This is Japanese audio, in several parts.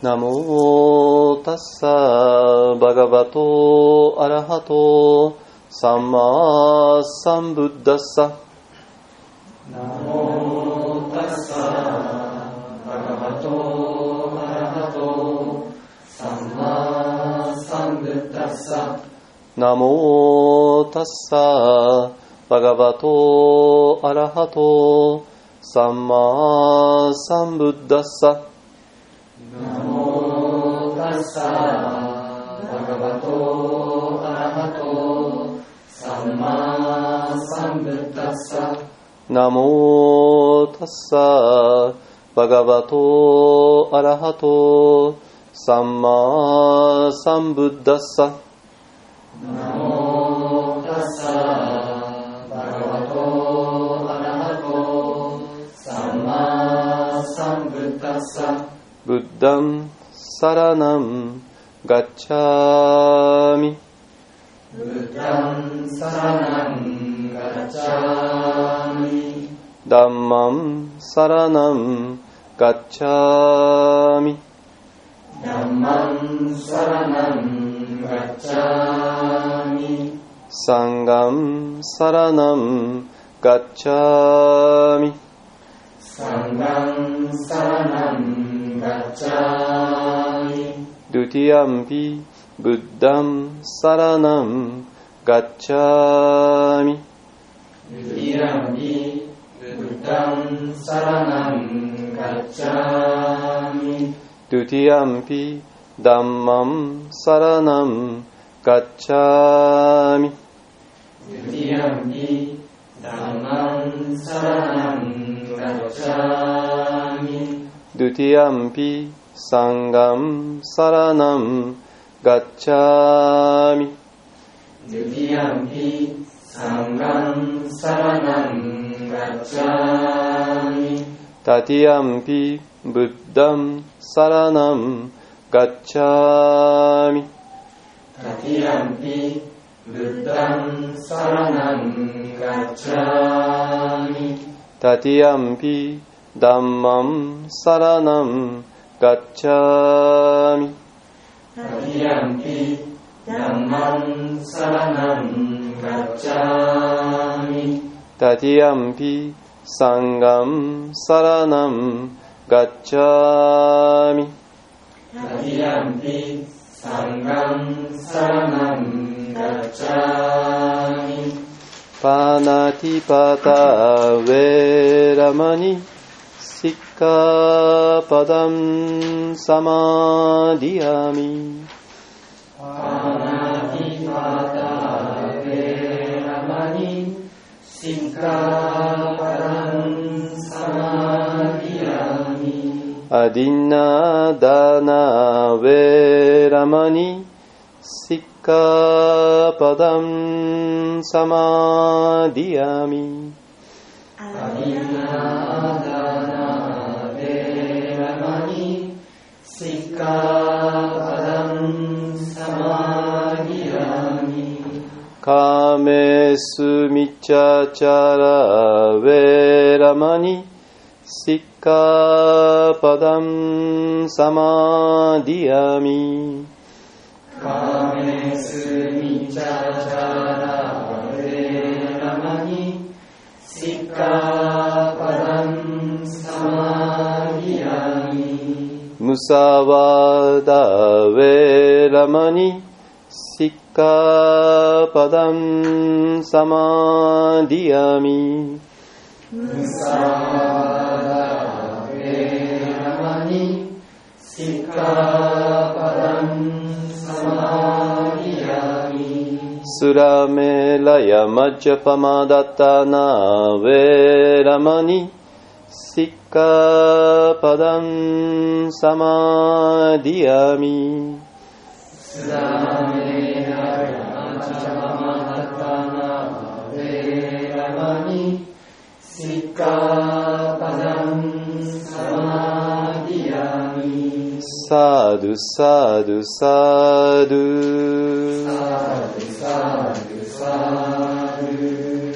ナモタッサバガバトアラハトサンマサンブッダッサ。 ナモタッサバガバトアラハトサンマサンブッダッサ。 ナモタッサバガバトアラハトサンマサンブッダッサ。 ナモタッサバガバトアラハトサンマサンブッダッサ。 ナモタッサバガバトアラハトサンマサンブッダッサ。 ナモタッサバガバトアラハトサンマサンブッダッサ。 ブッダンサラナンガッチャーミ。 ブッダンサラナンガッチャーミ。 ダンマンサラナンガッチャーミ。 ダンマンサラナンガッチャーミ。 サンガンサラナンガッチャーミ。 サンガンサラナンガッチャーミ。 ドゥティアンピブッダンサラナンガッチャーミ。 ドゥティアンピブッダンサラナンガッチャーミ。 ドゥティアンピダンマンサラナンガッチャーミ。 ドゥティアンピダンマンサラナンガッチャーミ。 ドゥティアンピサンガンサラナンガッチャーミ。 ドゥティアンピサンガンサラナンガッチャーミ。 タティアンピブッダンサラナンガッチャーミ。 タティアンピブッダンサラナンガッチャーミ。 タティアンピダンマンサラナンガッチャーミ。 タティアンピダンマンサラナンガッチャーミ。 タティアンピサンガンサラナンガッチャーミ。 タティアンピサンガンサラナンガッチャーミ。 パナティパタウェラマニシッカパダンサマディアミ。 パナティパタウェラマニシッカパダンサマディアミ。 アディナダナウェラマニシッカパダンサマディアミ。 アディナダナベラマニシッカパダンサマディアミ。 カメスミチャチャラウェラマニシッカパダンサマディアミ。 カメスミチャチャラウェラマニシッカパダンサマディアミ。 ムサワダウェラマニシッカパダンサマディアミ。 ムサワダウェラマニシッカパダンサマディアミ。 スラメラヤマジャパマダタナウェラマニシッカパダンサマディアミ。 スラメラヤマジャパマダタナウェラマニシッカパダンサマディアミ。 サドゥサドゥサドゥサドゥサドゥサドゥ。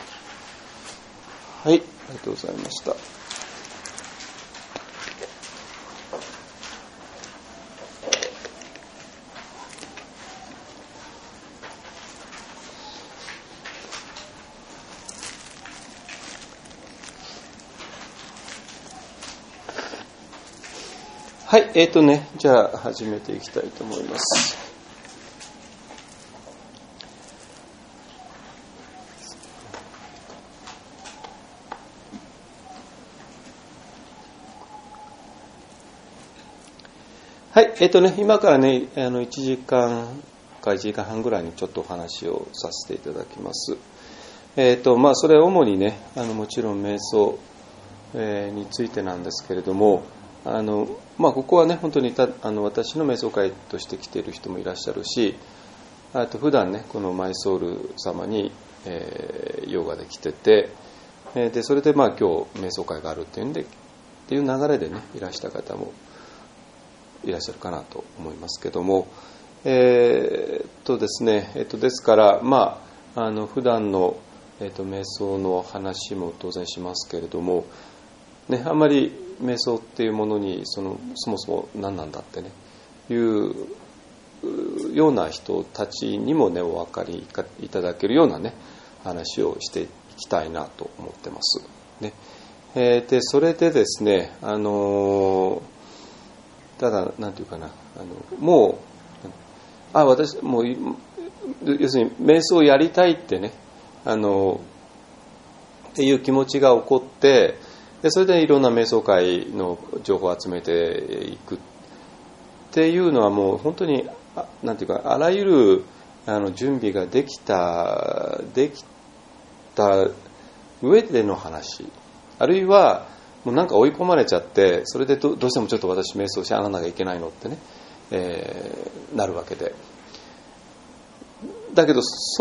はい、ありがとうございました。 はい、じゃあ始めていきたいと思います。はい、今からね、1時間か1時間半ぐらいにちょっとお話をさせていただきます。それは主にね、もちろん瞑想、についてなんですけれども、ここはね、本当に私の瞑想会として来ている人もいらっしゃるし、あと普段ね、このマイソウル様に、ヨガで来てて、でそれで今日瞑想会があるっていうんでっていう流れでね、いらした方もいらっしゃるかなと思いますけども、ですね、ですから、普段の、瞑想の話も当然しますけれども、ね、あんまり瞑想っていうものにそもそも何なんだってねいうような人たちにもねお分かりいただけるようなね話をしていきたいなと思ってます。ね、でそれでですね、ただなんていうかな、もう私もう要するに瞑想をやりたいってねっていう気持ちが起こって、でそれでいろんな瞑想会の情報を集めていくっていうのはもう本当になんていうか、あらゆる準備ができた上での話、あるいはもうなんか追い込まれちゃって、それでどうしてもちょっと私瞑想しやらなきゃいけないのってね、なるわけで、だけどそ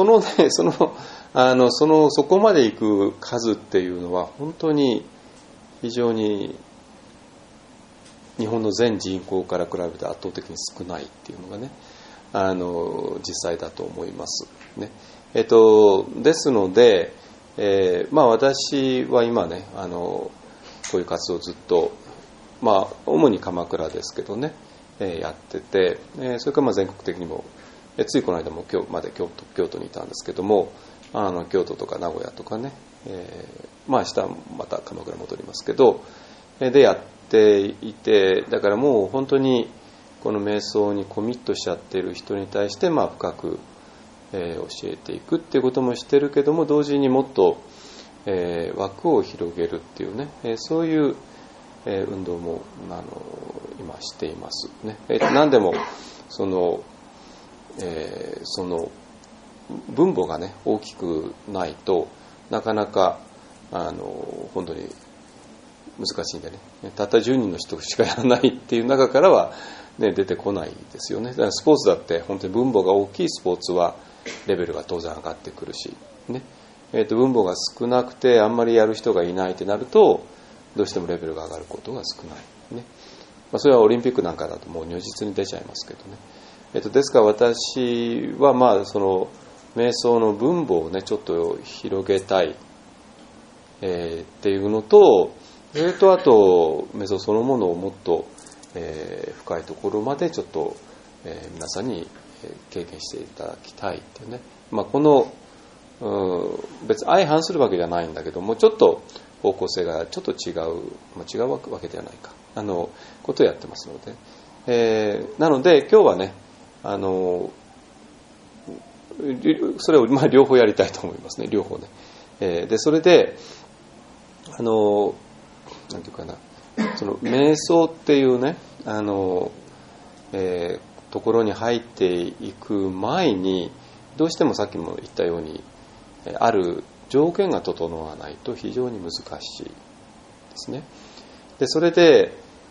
こまで行く数っていうのは本当に非常に日本の全人口から比べて圧倒的に少ないっていうのがね、実際だと思いますね。ですので、私は今ねこういう活動をずっと、主に鎌倉ですけどね、やってて、それから全国的にも、ついこの間も今日まで京都にいたんですけども、京都とか名古屋とかね、明日また鎌倉戻りますけど、でやっていて、だからもう本当にこの瞑想にコミットしちゃっている人に対して深く、教えていくっていうこともしてるけども、同時にもっと、枠を広げるっていうね、そういう、運動も今していますね。何でもその分母がね大きくないとなかなか本当に難しいんでね、たった10人の人しかやらないっていう中からは、ね、出てこないですよね。だからスポーツだって本当に分母が大きいスポーツはレベルが当然上がってくるし、ね、分母が少なくてあんまりやる人がいないってなるとどうしてもレベルが上がることが少ない、ね。それはオリンピックなんかだともう如実に出ちゃいますけどね。ですから私はその瞑想の分母をねちょっと広げたい、っていうのと、それとあと瞑想そのものをもっと、深いところまでちょっと、皆さんに経験していただきたいっていうね、この別に相反するわけじゃないんだけども、ちょっと方向性がちょっと違うわけではないかことをやってますので、なので今日はねそれを両方やりたいと思いますね、両方ね。でそれでなんていうかな、その瞑想っていうねところに入っていく前にどうしてもさっきも言ったようにある条件が整わないと非常に難しいですね。でそれで、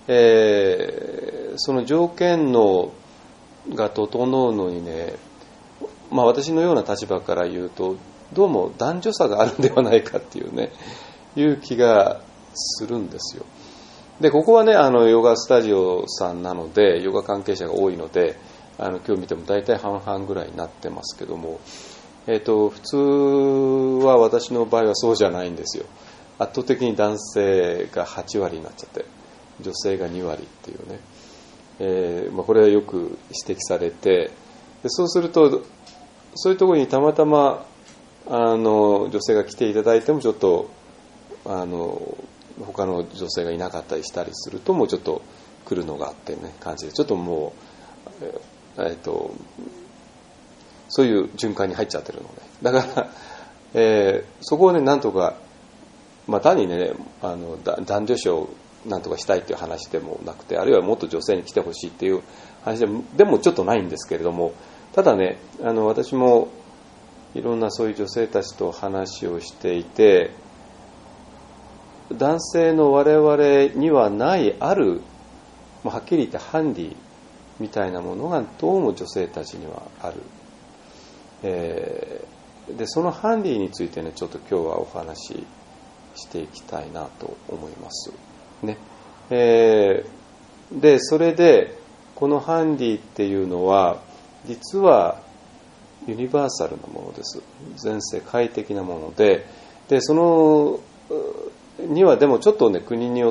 その条件が整うのにね、私のような立場から言うとどうも男女差があるんではないかっていうねいう気がするんですよ。でここはねヨガスタジオさんなのでヨガ関係者が多いので今日見ても大体半々ぐらいになってますけども、普通は私の場合はそうじゃないんですよ。圧倒的に男性が8割になっちゃって女性が2割っていうね、これはよく指摘されて、でそうするとそういうところにたまたま女性が来ていただいてもちょっと他の女性がいなかったりしたりするともうちょっと来るのがあってね、感じでちょっともう、そういう循環に入っちゃってるので、だから、そこをねなんとか、単にね男女賞なんとかしたいっていう話でもなくて、あるいはもっと女性に来てほしいっていう話でもちょっとないんですけれども、ただね私もいろんなそういう女性たちと話をしていて、男性の我々にはないある、はっきり言ってハンディみたいなものがどうも女性たちにはある。でそのハンディについてねちょっと今日はお話ししていきたいなと思いますね。でそれでこのハンディっていうのは実はユニバーサルなものです。全世界的なもので、そのにはでもちょっとね国によって、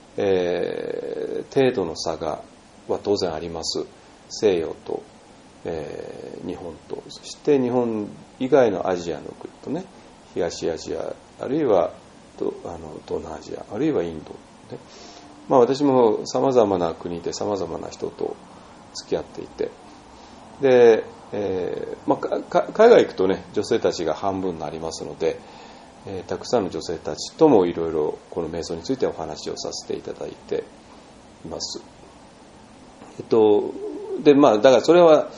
程度の差は当然あります。西洋と、日本と、そして日本以外のアジアの国とね、東アジアあるいは東南アジアあるいはインド、ね、私もさまざまな国でさまざまな人と付き合っていて、で、海外行くとね女性たちが半分になりますので、たくさんの女性たちともいろいろこの瞑想についてお話をさせていただいています。でだからそれは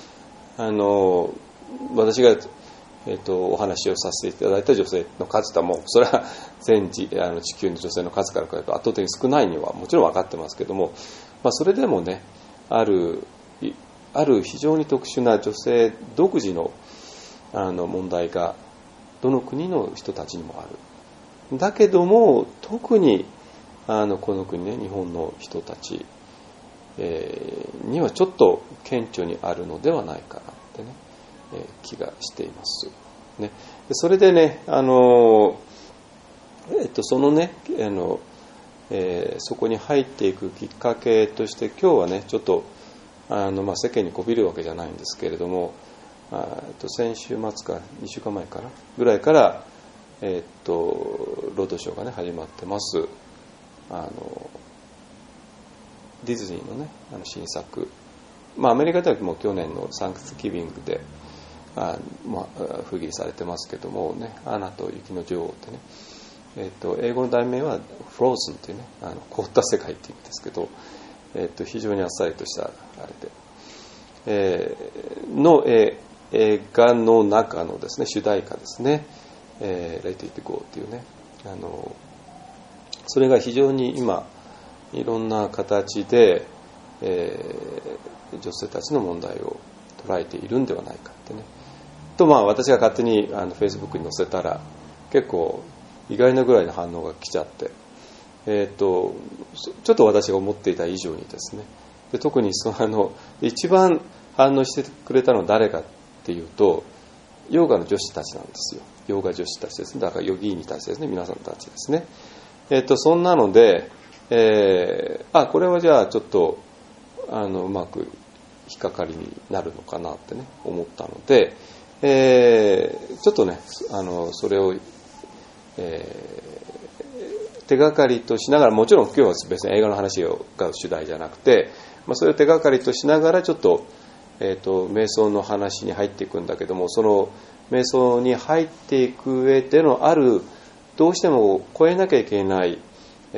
私がお話をさせていただいた女性の数とはもうそれは全地球の女性の数から比べると圧倒的に少ないにはもちろん分かってますけども、それでもねある非常に特殊な女性独自の問題がどの国の人たちにもある。だけども特にこの国ね日本の人たち、にはちょっと顕著にあるのではないかなってね、気がしています、ね、それでねそのねそこに入っていくきっかけとして今日はねちょっと世間にこびるわけじゃないんですけれども、先週末か2週間前からぐらいからロードショーがね始まってます。ディズニーのね新作、アメリカではもう去年のサンクスギビングで封切されてますけどもね、アナと雪の女王ってね、英語の題名はフローズンというね凍った世界っていうんですけど、非常にあっさりとしたあれで、の映画の中のですね主題歌ですね、Let It Go っていうねそれが非常に今いろんな形で、女性たちの問題を捉えているんではないかってねと、私が勝手にFacebook に載せたら結構意外なぐらいの反応が来ちゃって、ちょっと私が思っていた以上にですね、で特に一番反応してくれたのは誰かっていうとヨガの女子たちなんですよ。ヨガ女子たちですね。だからヨギーニたちですね、皆さんたちですね。そんなので、これはじゃあちょっとうまく引っかかりになるのかなってね思ったので、ちょっとねそれを、手がかりとしながら、もちろん今日は別に映画の話が主題じゃなくて、それを手がかりとしながらちょっと、瞑想の話に入っていくんだけども、その瞑想に入っていく上でのあるどうしても超えなきゃいけない、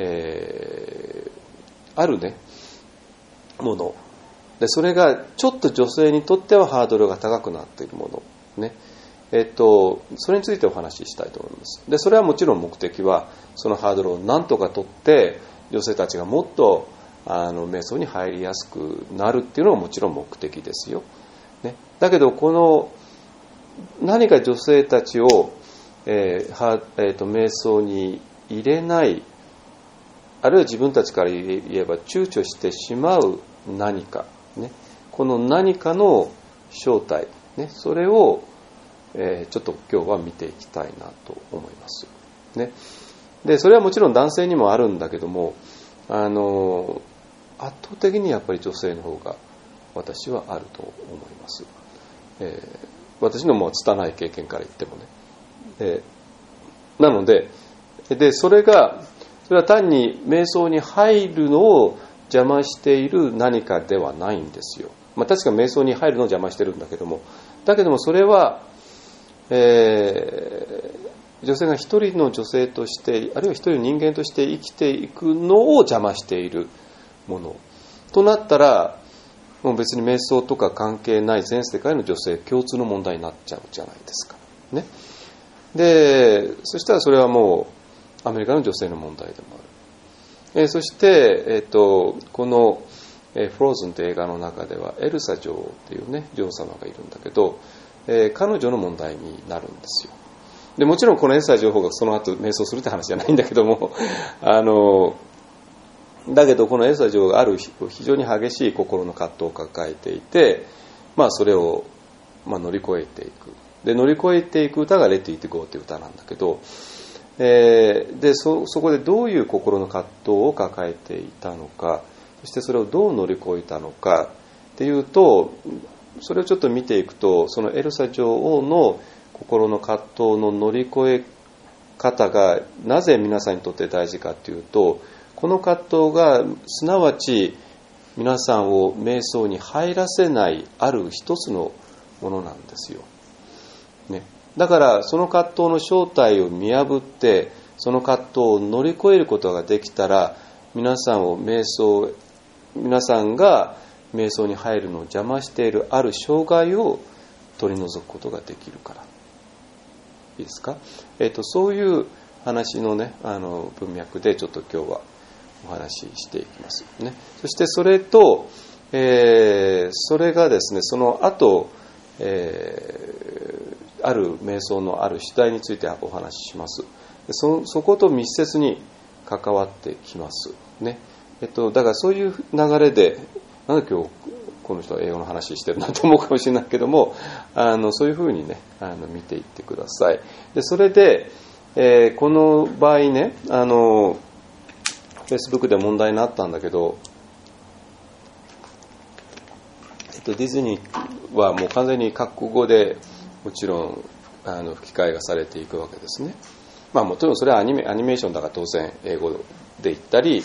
あるねもので、それがちょっと女性にとってはハードルが高くなっているものね、それについてお話ししたいと思います。でそれはもちろん目的はそのハードルを何とか取って女性たちがもっと瞑想に入りやすくなるっていうのがもちろん目的ですよ、ね、だけどこの何か女性たちを、瞑想に入れない、あるいは自分たちから言えば躊躇してしまう何か、ね、この何かの正体、ね、それを、ちょっと今日は見ていきたいなと思います、ね、でそれはもちろん男性にもあるんだけども、圧倒的にやっぱり女性の方が私はあると思います、私のもう拙い経験から言ってもね、なのでそれは単に瞑想に入るのを邪魔している何かではないんですよ。確か瞑想に入るのを邪魔してるんだけども、それは、女性が一人の女性として、あるいは一人の人間として生きていくのを邪魔しているものとなったら、もう別に瞑想とか関係ない全世界の女性共通の問題になっちゃうじゃないですかね。でそしたらそれはもうアメリカの女性の問題でもある。そして、このフローズンという映画の中ではエルサ女王っていうね女王様がいるんだけど、彼女の問題になるんですよ。でもちろんこのエルサ女王がその後瞑想するって話じゃないんだけどもだけどこのエルサ女王がある非常に激しい心の葛藤を抱えていて、それを乗り越えていく。で乗り越えていく歌が「Let It Go」という歌なんだけど、で そこでどういう心の葛藤を抱えていたのか、そしてそれをどう乗り越えたのかっていうと、それをちょっと見ていくと、そのエルサ女王の心の葛藤の乗り越え方がなぜ皆さんにとって大事かというと、この葛藤がすなわち皆さんを瞑想に入らせないある一つのものなんですよ、ね。だからその葛藤の正体を見破ってその葛藤を乗り越えることができたら、皆さんが瞑想に入るのを邪魔しているある障害を取り除くことができるから。いいですか？そういう話のね文脈でちょっと今日はお話ししていきますね。そしてそれと、それがですね、その後、ある瞑想のある主題についてお話しします。そこと密接に関わってきますね。だからそういう流れで、なんで今日この人は英語の話してるなと思うかもしれないけども、そういうふうにね見ていってください。でそれで、この場合ねFacebook で問題になったんだけど、ディズニーはもう完全に各国語でもちろん吹き替えがされていくわけですね。もちろんそれはアニメーションだから当然英語で言ったり、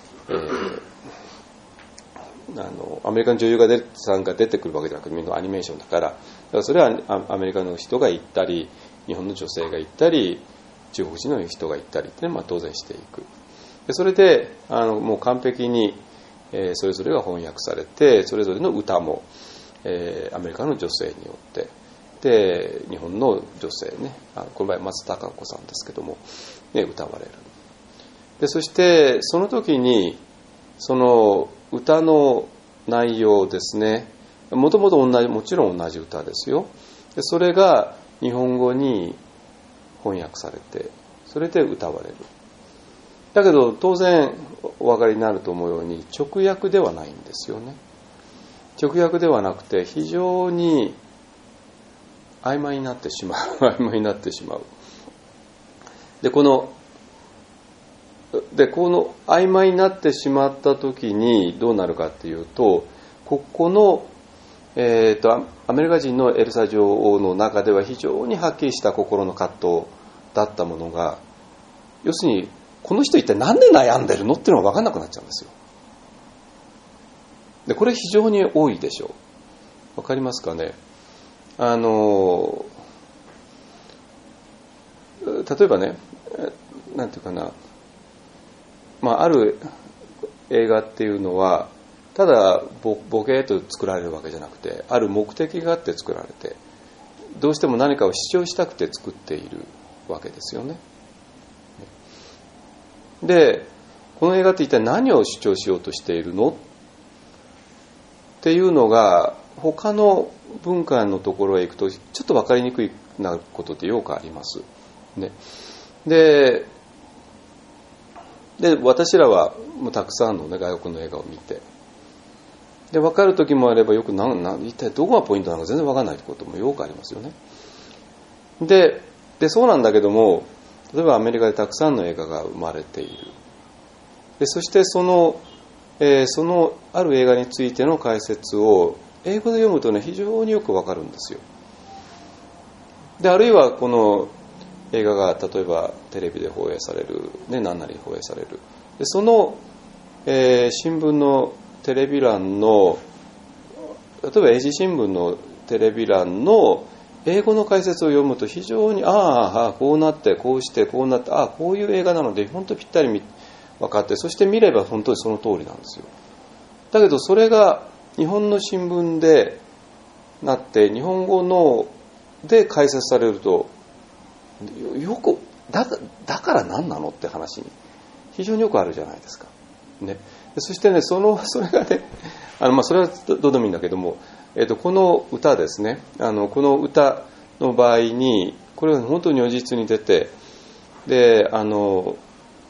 アメリカの女優さんが出てくるわけじゃなくてみんなアニメーションだからそれはアメリカの人が言ったり日本の女性が言ったり中国人の人が言ったりっていうのは当然していく。でそれでもう完璧に、それぞれが翻訳されて、それぞれの歌も、アメリカの女性によってで日本の女性ね、この場合松たか子さんですけども、ね、歌われる。でそしてその時にその歌の内容ですね、もともともちろん同じ歌ですよ。でそれが日本語に翻訳されて、それで歌われる。だけど当然お分かりになると思うように直訳ではないんですよね。直訳ではなくて非常に曖昧になってしまう曖昧になってしまう。でこの曖昧になってしまった時にどうなるかっていうと、ここの、アメリカ人のエルサ女王の中では非常にはっきりした心の葛藤だったものが、要するにこの人一体何で悩んでるのっていうのが分かんなくなっちゃうんですよ。でこれ非常に多いでしょう。分かりますかね。例えばね、なんていうかな、ある映画っていうのはただボケと作られるわけじゃなくて、ある目的があって作られて、どうしても何かを主張したくて作っているわけですよね。でこの映画って一体何を主張しようとしているのっていうのが他の文化のところへ行くとちょっと分かりにくいなことってよくあります、ね。で私らはもうたくさんの、ね、外国の映画を見て、で分かる時もあればよく一体どこがポイントなのか全然分からないこともよくありますよね。でそうなんだけども、例えばアメリカでたくさんの映画が生まれている。でそしてそのある映画についての解説を英語で読むとね非常によくわかるんですよ。であるいはこの映画が例えばテレビで放映される、ね、何なり放映される。でその、 新聞のテレビ欄の、例えば英字新聞のテレビ欄の英語の解説を読むと非常にこうなってこうしてこうなってこういう映画なので本当にぴったり分かって、そして見れば本当にその通りなんですよ。だけどそれが日本の新聞でなって日本語ので解説されるとよくだから何なのって話に非常によくあるじゃないですか、ね、そしてねそれがねそれはどうでもいいんだけども、この歌ですね、この歌の場合にこれは本当に如実に出て、で増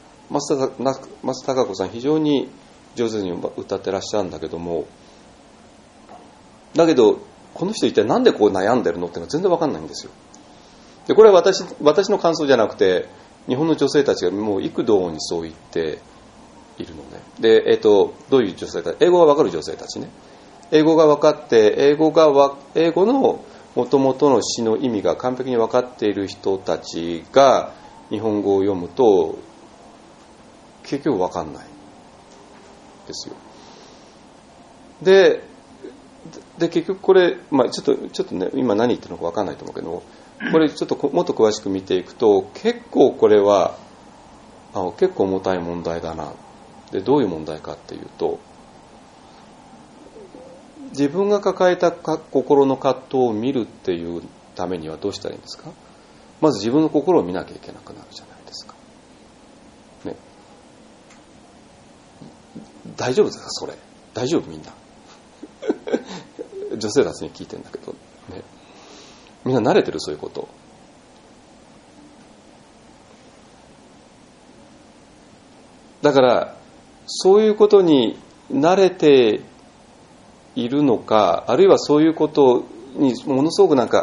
田貴子さん非常に上手に歌ってらっしゃるんだけども、だけどこの人一体なんでこう悩んでるのってのは全然わかんないんですよ。でこれは私の感想じゃなくて日本の女性たちがもう幾度にそう言っているのね。で、どういう女性たち、英語がわかる女性たちね、英語が分かって英語の元々の詩の意味が完璧に分かっている人たちが日本語を読むと結局分かんないですよ。で結局これ、ちょっとね今何言ってるのか分かんないと思うけど、これちょっともっと詳しく見ていくと結構これは結構重たい問題だな。でどういう問題かっていうと、自分が抱えた心の葛藤を見るっていうためにはどうしたらいいんですか。まず自分の心を見なきゃいけなくなるじゃないですか、ね、大丈夫ですかそれ。大丈夫みんな女性たちに聞いてるんだけど、ね、みんな慣れてるそういうこと。だからそういうことに慣れているのか、あるいはそういうことにものすごくなん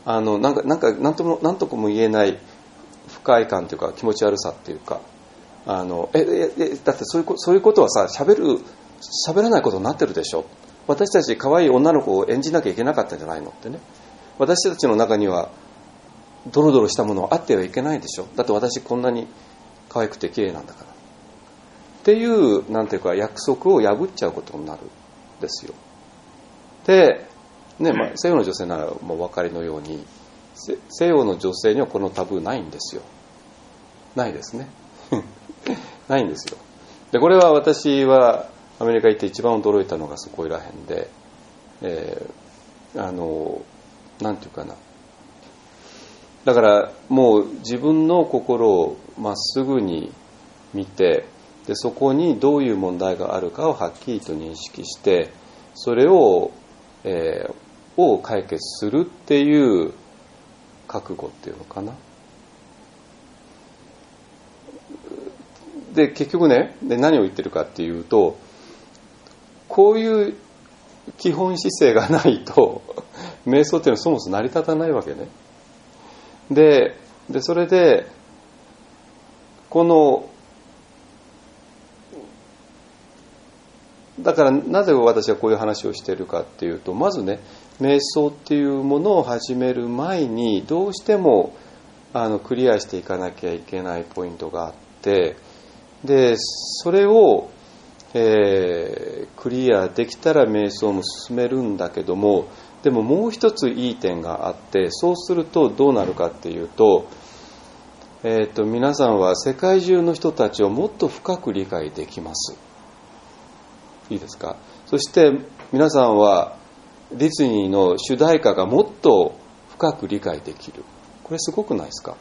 とも言えない不快感というか気持ち悪さっていうか、だってそういうことはさ喋らないことになってるでしょ。私たち可愛い女の子を演じなきゃいけなかったんじゃないのってね。私たちの中にはドロドロしたものはあってはいけないでしょ。だって私こんなに可愛くて綺麗なんだからっていうなんていうか約束を破っちゃうことになるんですよ。で、ね、西洋の女性ならもうお分かりのように西洋の女性にはこのタブーないんですよ。ないですねないんですよ。でこれは私はアメリカ行って一番驚いたのがそこいらへんで、なんていうかな、だからもう自分の心をまっすぐに見て、でそこにどういう問題があるかをはっきりと認識して、それを解決するっていう覚悟っていうのかな。で結局ね、で何を言ってるかっていうと、こういう基本姿勢がないと瞑想っていうのはそもそも成り立たないわけね。でそれでだからなぜ私はこういう話をしているかっていうと、まずね瞑想っていうものを始める前にどうしてもクリアしていかなきゃいけないポイントがあって、でそれを、クリアできたら瞑想も進めるんだけども、でももう一ついい点があって、そうするとどうなるかっていうと、皆さんは世界中の人たちをもっと深く理解できます。いいですか。そして皆さんはディズニーの主題歌がもっと深く理解できる。これすごくないですか。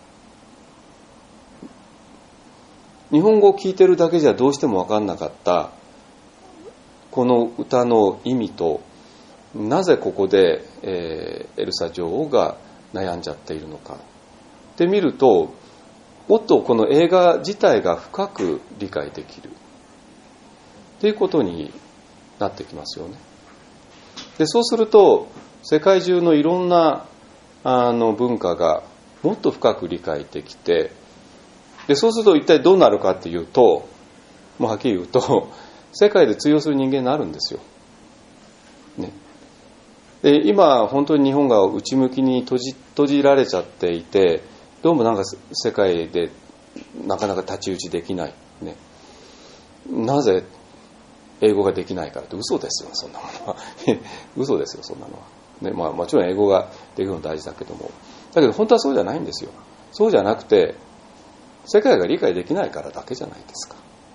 日本語を聞いてるだけじゃどうしても分かんなかったこの歌の意味と、なぜここで、エルサ女王が悩んじゃっているのかって見ると、もっとこの映画自体が深く理解できるということになってきますよね。でそうすると世界中のいろんな文化がもっと深く理解できて、でそうすると一体どうなるかっていうと、もうはっきり言うと世界で通用する人間になるんですよ、ね。で今本当に日本が内向きに閉じられちゃっていて、どうもなんか世界でなかなか太刀打ちできない、ね。なぜ英語ができないからって嘘ですよ、そんなものは嘘ですよ、そんなのは、ね。もちろん英語ができるの大事だけども、だけど本当はそうじゃないんですよ。そうじゃなくて、世界が理解できないからだけじゃないですか。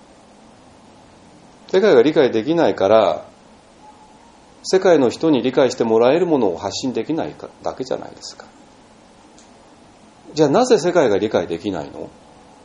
世界が理解できないから、世界の人に理解してもらえるものを発信できないだけじゃないですか。じゃあなぜ世界が理解できないの？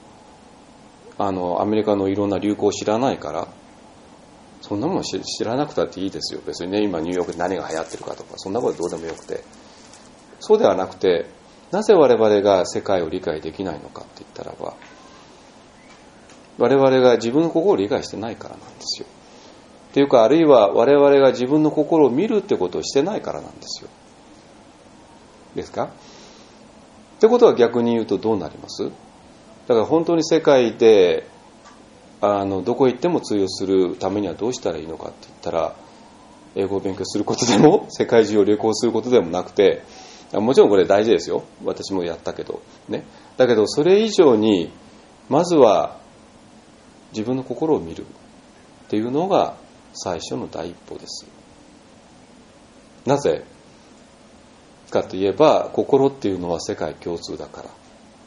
アメリカのいろんな流行を知らないから？そんなもの知らなくたっていいですよ。別にね、今ニューヨークで何が流行ってるかとか、そんなことどうでもよくて。そうではなくて、なぜ我々が世界を理解できないのかって言ったらば、我々が自分の心を理解してないからなんですよ。っていうか、あるいは我々が自分の心を見るってことをしてないからなんですよ。ですか？ってことは逆に言うとどうなります？だから本当に世界でどこ行っても通用するためにはどうしたらいいのかって言ったら、英語を勉強することでも世界中を旅行することでもなくて、もちろんこれ大事ですよ。私もやったけどね。だけどそれ以上にまずは自分の心を見るっていうのが最初の第一歩です。なぜかといえば、心っていうのは世界共通だから。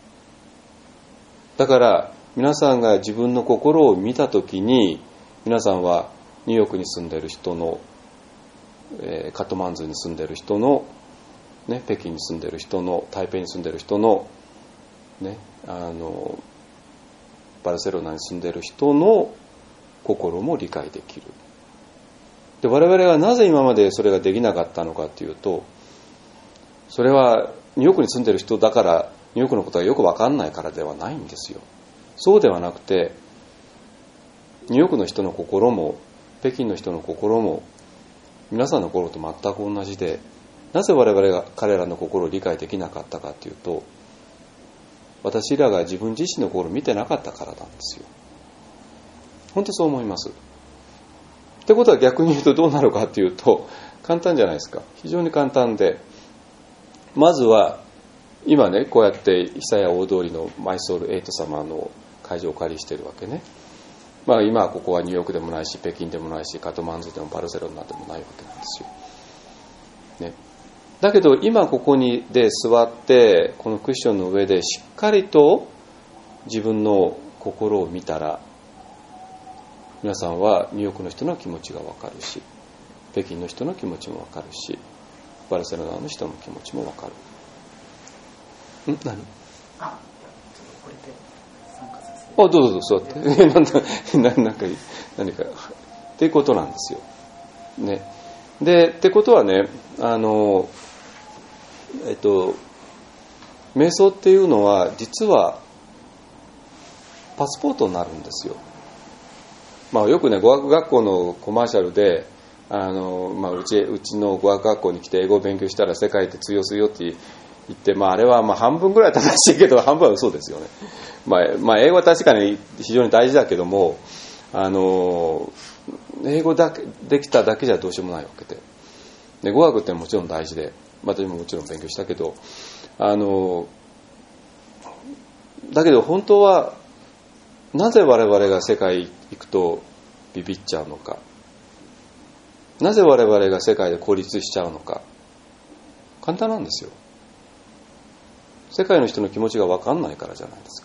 だから皆さんが自分の心を見たときに、皆さんはニューヨークに住んでいる人の、カトマンズに住んでいる人の、ね、北京に住んでいる人の、台北に住んでいる人の、ね、バルセロナに住んでいる人の心も理解できる。で、我々がなぜ今までそれができなかったのかというと、それはニューヨークに住んでいる人だからニューヨークのことがよく分かんないからではないんですよ。そうではなくて、ニューヨークの人の心も北京の人の心も皆さんの心と全く同じで、なぜ我々が彼らの心を理解できなかったかというと、私らが自分自身の心を見てなかったからなんですよ。本当そう思います。ってことは逆に言うとどうなるかというと、簡単じゃないですか。非常に簡単で、まずは今ね、こうやって久屋大通りのマイソウル8様の会場をお借りしているわけね。今はここはニューヨークでもないし、北京でもないし、カトマンズでもバルセロナでもないわけなんですよ。ね。だけど今ここにで座ってこのクッションの上でしっかりと自分の心を見たら、皆さんはニューヨークの人の気持ちがわかるし、北京の人の気持ちもわかるし、バルセロナの人の気持ちもわかる。何？ちょっとこれで参加させて。どうぞ座って何かっていうことなんですよ。ね。で、ってことはね、瞑想っていうのは実はパスポートになるんですよ。よくね、語学学校のコマーシャルでうちの語学学校に来て英語を勉強したら世界って通用するよって言って、あれは半分ぐらい正しいけど半分は嘘ですよね。英語は確かに非常に大事だけども、英語だけできただけじゃどうしようもないわけで、語学ってもちろん大事で、私ももちろん勉強したけど、だけど本当はなぜ我々が世界行くとビビっちゃうのか、なぜ我々が世界で孤立しちゃうのか、簡単なんですよ。世界の人の気持ちが分かんないからじゃないですか。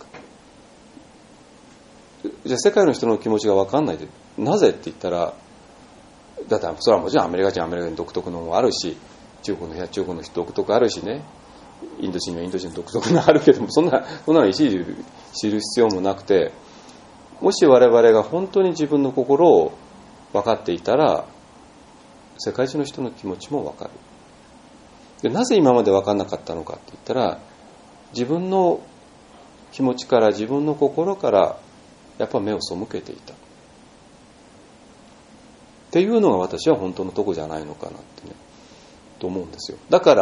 じゃあ世界の人の気持ちが分かんないでなぜって言ったら、だってそれはもちろんアメリカ人はアメリカ人独特のもあるし、中国の人は中国の人独特あるしね、インド人はインド人独特のあるけども、そんなの一時知る必要もなくて、もし我々が本当に自分の心を分かっていたら、世界中の人の気持ちも分かる。で、なぜ今まで分かんなかったのかって言ったら、自分の気持ちから自分の心からやっぱ目を背けていたっていうのが私は本当のとこじゃないのかなってね、と思うんですよ。だから、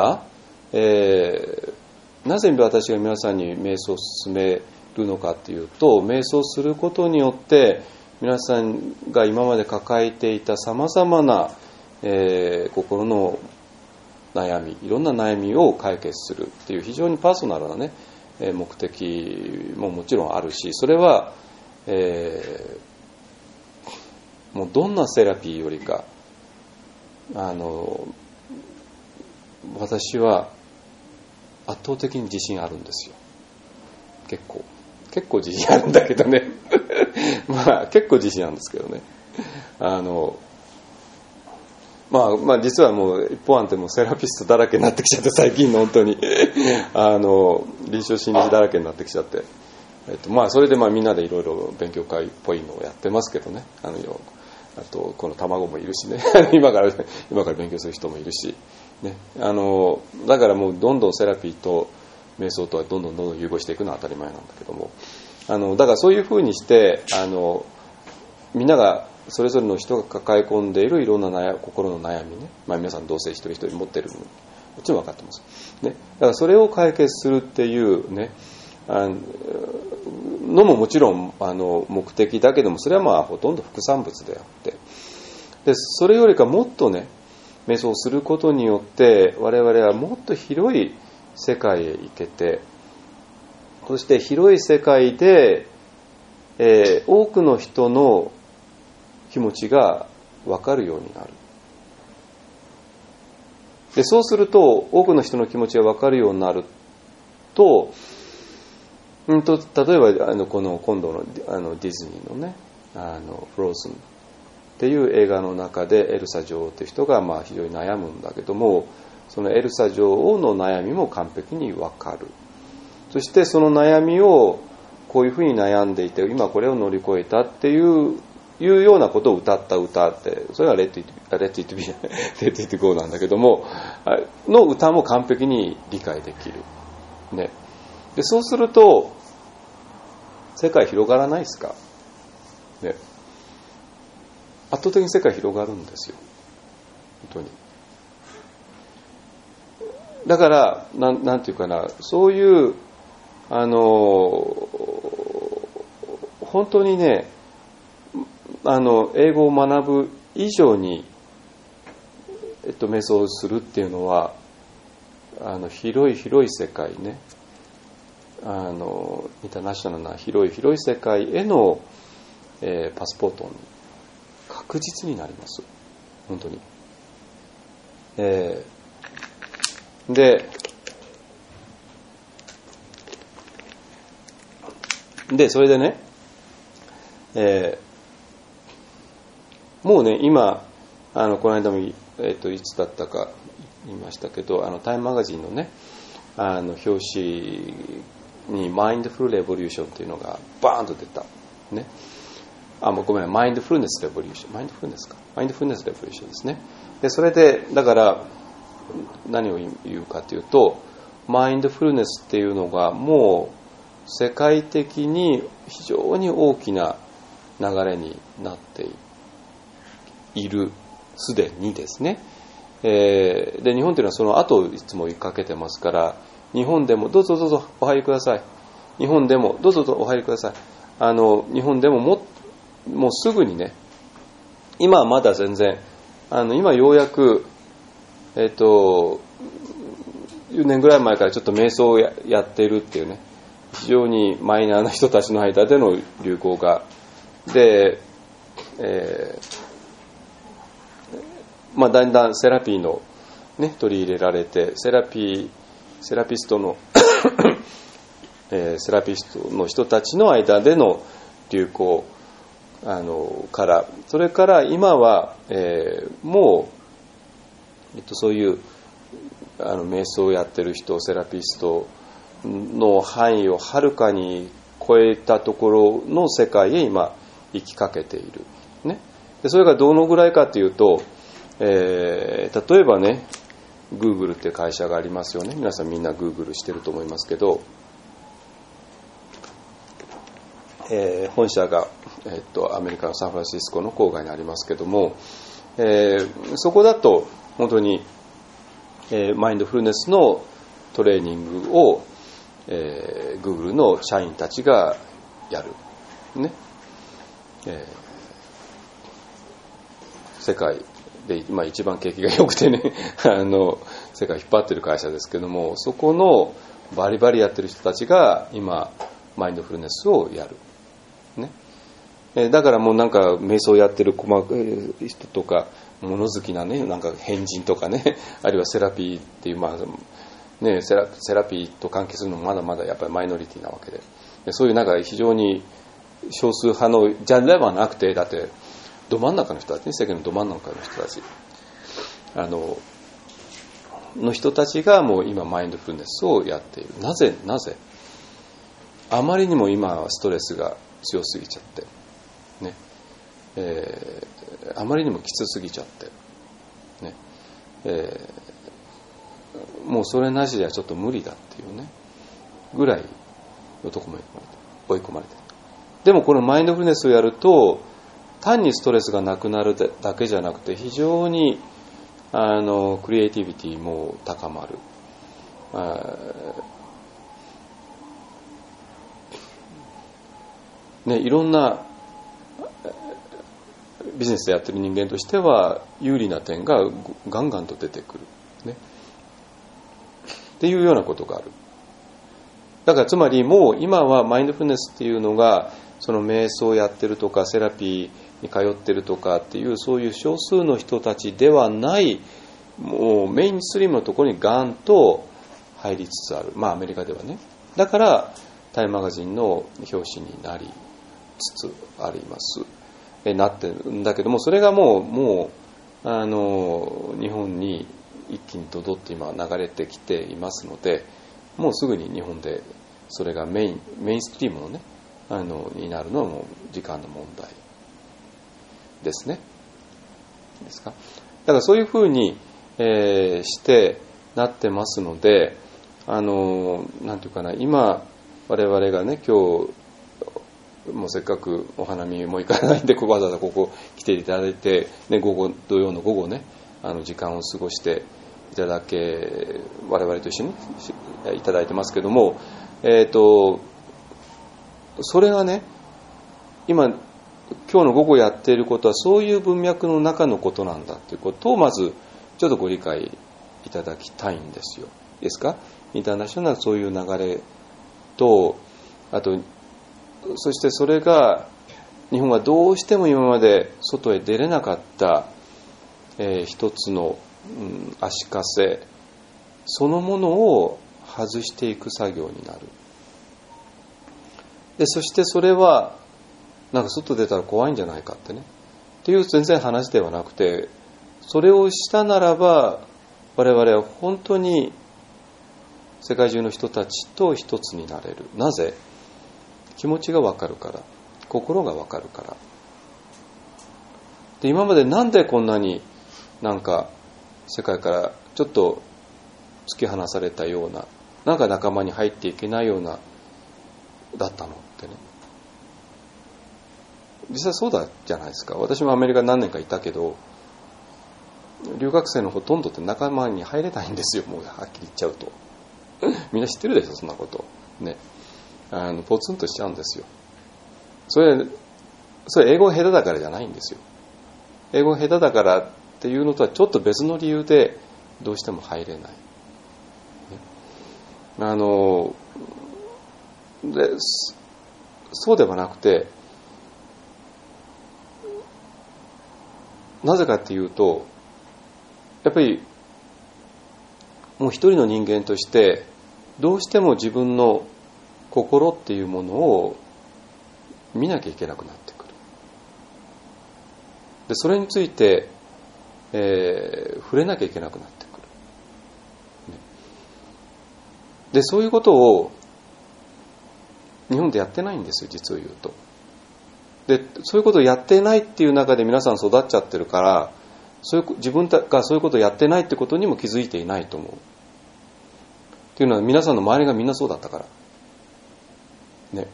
なぜ私が皆さんに瞑想を進めるのかっていうと、瞑想することによって皆さんが今まで抱えていたさまざまな、心の悩み、いろんな悩みを解決するっていう非常にパーソナルなね、目的ももちろんあるし、それは、 もうどんなセラピーよりか私は圧倒的に自信あるんですよ。結構自信あるんだけどねまあ結構自信あるんですけどね。まあ実はもう一方案ってもうセラピストだらけになってきちゃって、最近の本当に臨床心理士だらけになってきちゃって、まあそれでまあみんなでいろいろ勉強会っぽいのをやってますけどね。あとこの卵もいるしね今から勉強する人もいるし、ね、だからもうどんどんセラピーと瞑想とはどんどん融合していくのは当たり前なんだけども、だからそういうふうにしてみんながそれぞれの人が抱え込んでいるいろんな心の悩みね、まあ、皆さん同性一人一人持っているのもちろん分かってます、ね、だからそれを解決するっていうねのももちろん目的だけども、それはまあほとんど副産物であって、でそれよりかもっとね瞑想することによって我々はもっと広い世界へ行けて、そして広い世界で、多くの人の気持ちが分かるようになる。でそうすると多くの人の気持ちが分かるようになると、例えば今度のディズニーのねフローズンっていう映画の中でエルサ女王っていう人がまあ非常に悩むんだけども、そのエルサ女王の悩みも完璧に分かる。そしてその悩みをこういうふうに悩んでいて今これを乗り越えたっていうようなことを歌った歌って、それはレッド・イット・ゴーなんだけどもの歌も完璧に理解できる、ね、でそうすると世界広がらないですか、ね、圧倒的に世界広がるんですよ本当に。だからなんていうかな、そういう本当にね英語を学ぶ以上に、瞑想をするっていうのは広い世界ね、インターナショナルな広い世界への、パスポートに確実になります本当に。でそれでね、もうね今この間も、いつだったか言いましたけどタイムマガジンのね表紙にマインドフルレボリューションっていうのがバーンと出たね。もうごめん、マインドフルネスレボリューション、マインドフルネスレボリューションですね。でそれでだから何を言うかというと、マインドフルネスっていうのがもう世界的に非常に大きな流れになっている、すでにですね。で日本というのはその後をいつも追いかけてますから、日本でもどうぞお入りください、日本でもどうぞお入りください、日本でももうすぐにね、今はまだ全然今ようやく10年ぐらい前からちょっと瞑想を やっているっていうね、非常にマイナーな人たちの間での流行がで、だんだんセラピーの、ね、取り入れられてセラピストのセラピストの人たちの間での流行からそれから今は、もう、そういう瞑想をやってる人、セラピストの範囲をはるかに超えたところの世界へ今行きかけている、ね、でそれがどのぐらいかというと、例えばね Google って会社がありますよね。皆さんみんな Google してると思いますけど、本社が、アメリカのサンフランシスコの郊外にありますけども、そこだと本当に、マインドフルネスのトレーニングを、Google の社員たちがやる、ね、世界で今一番景気が良くてね世界を引っ張ってる会社ですけども、そこのバリバリやってる人たちが今マインドフルネスをやる、ね、 だからもうなんか瞑想やってる人とか物好きなね、なんか変人とかね、あるいはセラピーっていう、ね、セラピーと関係するのもまだまだやっぱりマイノリティなわけで、そういうなんか非常に少数派のじゃではなくて、だってど真ん中の人たちね、世間のど真ん中の人たちの人たちがもう今マインドフルネスをやっている。なぜあまりにも今はストレスが強すぎちゃってね、あまりにもきつすぎちゃってね、もうそれなしではちょっと無理だっていうねぐらいのところまで追い込まれている。でもこのマインドフルネスをやると単にストレスがなくなるだけじゃなくて、非常にクリエイティビティも高まる。ね、いろんなビジネスでやってる人間としては有利な点がガンガンと出てくる、ね、っていうようなことがある。だからつまりもう今はマインドフルネスっていうのがその瞑想をやってるとかセラピーに通ってるとかっていうそういう少数の人たちではない、もうメインストリームのところにガンと入りつつある。アメリカではね。だからタイムマガジンの表紙になりつつあります。なってるんだけども、それがもう日本に一気にドドッと今流れてきていますので、もうすぐに日本でそれがメインストリームのねになるのはもう時間の問題ですね。ですか。だからそういうふうに、してなってますので、なんていうかな、今我々がね今日もうせっかくお花見も行かないんでわざわざここ来ていただいて、ね、土曜の午後ね時間を過ごしていただけ我々と一緒にいただいてますけども、それがね今日の午後やっていることはそういう文脈の中のことなんだということをまずちょっとご理解いただきたいんですよ。ですか。インターナショナルそういう流れと、あとそしてそれが日本がどうしても今まで外へ出れなかった、一つの、足かせそのものを外していく作業になる。でそしてそれはなんか外出たら怖いんじゃないかってねっていう全然話ではなくて、それをしたならば我々は本当に世界中の人たちと一つになれる。なぜ？気持ちが分かるから、心が分かるから。で今までなんでこんなになんか世界からちょっと突き放されたような、なんか仲間に入っていけないようなだったのってね。実際そうだじゃないですか。私もアメリカ何年かいたけど、留学生のほとんどって仲間に入れないんですよ。もうはっきり言っちゃうとみんな知ってるでしょそんなことね。ポツンとしちゃうんですよ。それ英語下手だからじゃないんですよ。英語下手だからっていうのとはちょっと別の理由でどうしても入れない、でそうではなくて、なぜかっていうとやっぱりもう一人の人間としてどうしても自分の心っていうものを見なきゃいけなくなってくる。でそれについて、触れなきゃいけなくなってくる、ね、でそういうことを日本でやってないんですよ、実を言うと。でそういうことをやってないっていう中で皆さん育っちゃってるから、自分がそういうことをやってないってことにも気づいていないと思う。っていうのは皆さんの周りがみんなそうだったからね。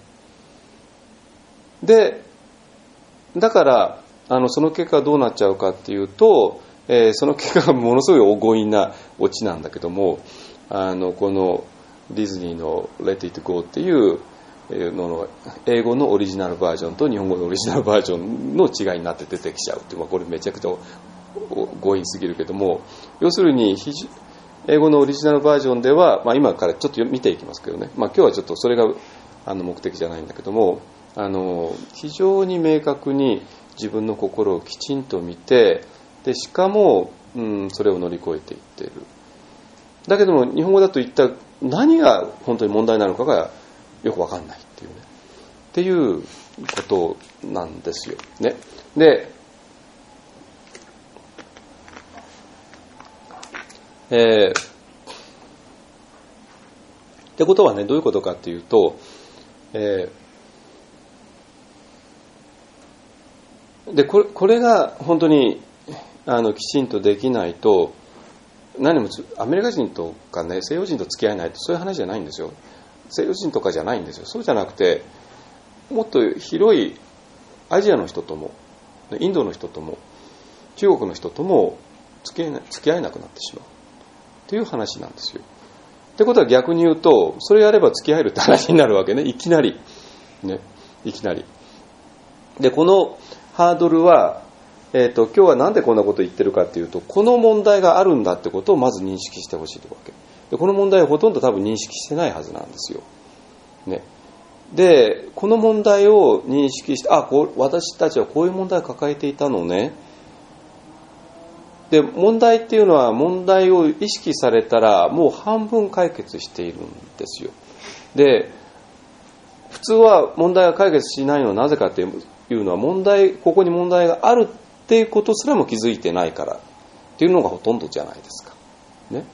でだからその結果どうなっちゃうかっていうと、その結果がものすごい強引なオチなんだけども、このディズニーの Let It Go っていうのの英語のオリジナルバージョンと日本語のオリジナルバージョンの違いになって出てきちゃうっていう、これめちゃくちゃ強引すぎるけども、要するに英語のオリジナルバージョンでは、今からちょっと見ていきますけどね、今日はちょっとそれが目的じゃないんだけども、 非常に明確に自分の心をきちんと見て、でしかも、それを乗り越えていっている。だけども日本語だと一体何が本当に問題なのかがよく分かんないっていうね、っていうことなんですよね。で、ってことはね、どういうことかっていうと、でこれが本当にきちんとできないと、何もアメリカ人とかね、西洋人と付き合えないってそういう話じゃないんですよ。西洋人とかじゃないんですよ。そうじゃなくて、もっと広いアジアの人ともインドの人とも中国の人とも付き合えなくなってしまうっていう話なんですよ。ってことは逆に言うと、それやれば付き合えるって話になるわけね。いきなりね、いきなり。でこのハードルは、今日はなんでこんなこと言ってるかっていうと、この問題があるんだってことをまず認識してほしいわけで、この問題をほとんど多分認識してないはずなんですよ、ね。でこの問題を認識して、私たちはこういう問題を抱えていたのね。で問題っていうのは、問題を意識されたらもう半分解決しているんですよ。で普通は問題が解決しないのはなぜかっていうのは、ここに問題があるっていうことすらも気づいてないからっていうのがほとんどじゃないですかね。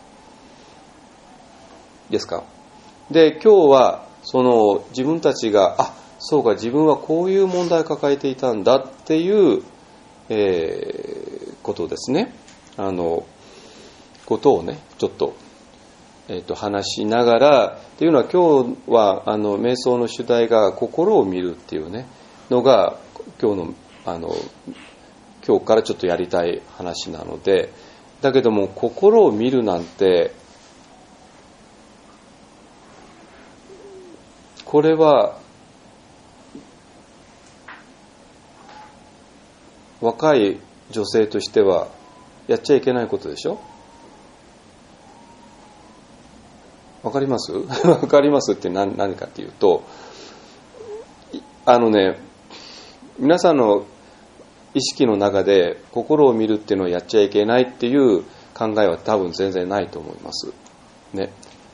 ですか。で今日はその自分たちがそうか、自分はこういう問題を抱えていたんだっていう、ことですね。ことをねちょっと、話しながらっていうのは、今日は瞑想の主題が心を見るっていうねのが今日からちょっとやりたい話なので、だけども心を見るなんて、これは若い女性としてはやっちゃいけないことでしょ。わかります？わかりますって何かっていうと、皆さんの意識の中で心を見るっていうのをやっちゃいけないっていう考えは多分全然ないと思いますね。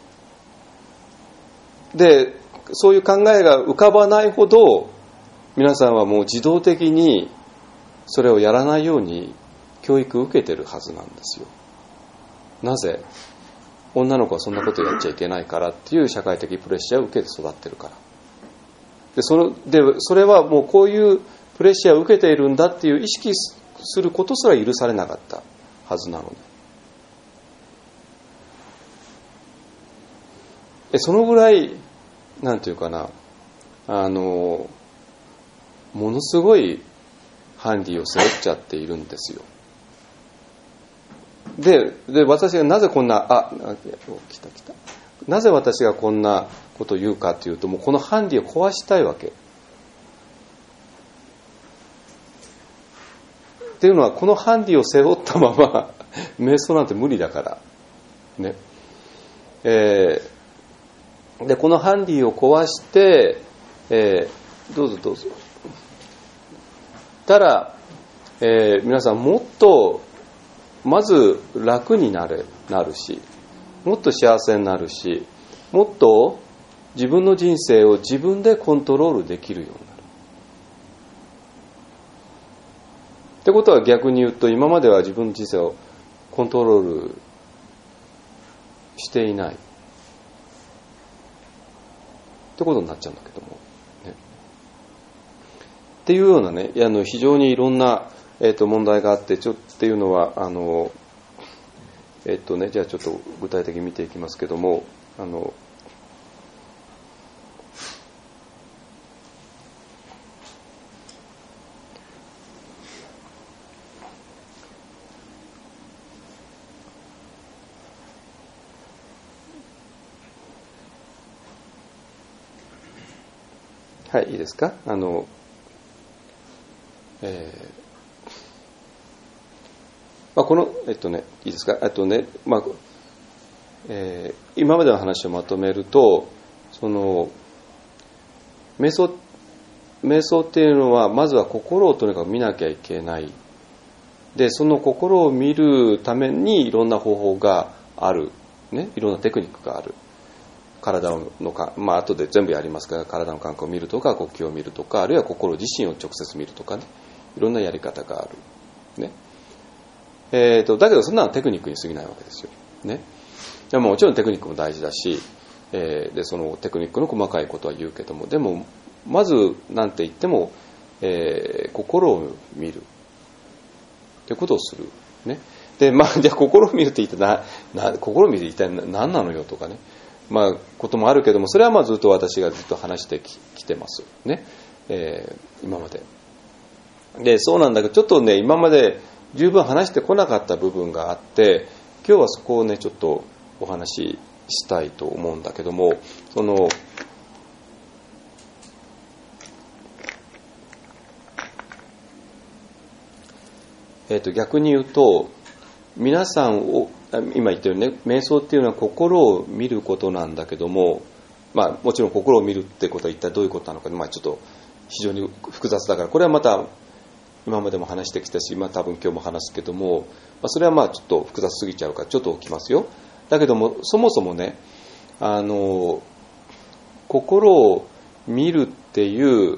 でそういう考えが浮かばないほど、皆さんはもう自動的にそれをやらないように教育を受けてるはずなんですよ。なぜ？女の子はそんなことやっちゃいけないからっていう社会的プレッシャーを受けて育ってるから。でそれはもうこういうプレッシャーを受けているんだっていう意識することすら許されなかったはずなので、そのぐらいなんていうかな、ものすごいハンディを背負っちゃっているんですよ。で私がなぜこんななぜ私がこんなことを言うかというと、もうこのハンディを壊したいわけっていうのは、このハンディを背負ったまま瞑想なんて無理だからね。でこのハンディを壊して、どうぞたら、皆さんもっとまず楽になるし、もっと幸せになるし、もっと自分の人生を自分でコントロールできるようになる。ってことは逆に言うと、今までは自分の人生をコントロールしていないってことになっちゃうんだけども、ね、っていうようなね、非常にいろんな、問題があって、っていうのはじゃあちょっと具体的に見ていきますけども、はい、いいですか。このいいですか。今までの話をまとめると、その瞑想瞑想っていうのはまずは心をとにかく見なきゃいけない。でその心を見るためにいろんな方法がある、ね、いろんなテクニックがある。体の後で全部やりますから、体の感覚を見るとか呼吸を見るとか、あるいは心自身を直接見るとかね、いろんなやり方がある、ね。だけどそんなのテクニックに過ぎないわけですよ、ね。でももちろんテクニックも大事だし、でそのテクニックの細かいことは言うけども、でもまずなんて言っても、心を見るということをする、ね。でじゃあ心を見るって言って心を見るって一体何なのよとかね、こともあるけども、それはずっと私がずっと話してきてますね、今まで。でそうなんだけど、ちょっとね今まで十分話してこなかった部分があって、今日はそこをねちょっとお話ししたいと思うんだけども、逆に言うと、皆さんを今言ったようにね、瞑想っていうのは心を見ることなんだけども、もちろん心を見るってことは一体どういうことなのか、ちょっと非常に複雑だから、これはまた今までも話してきたし、多分今日も話すけども、それはちょっと複雑すぎちゃうからちょっと置きますよ。だけどもそもそもね、心を見るって言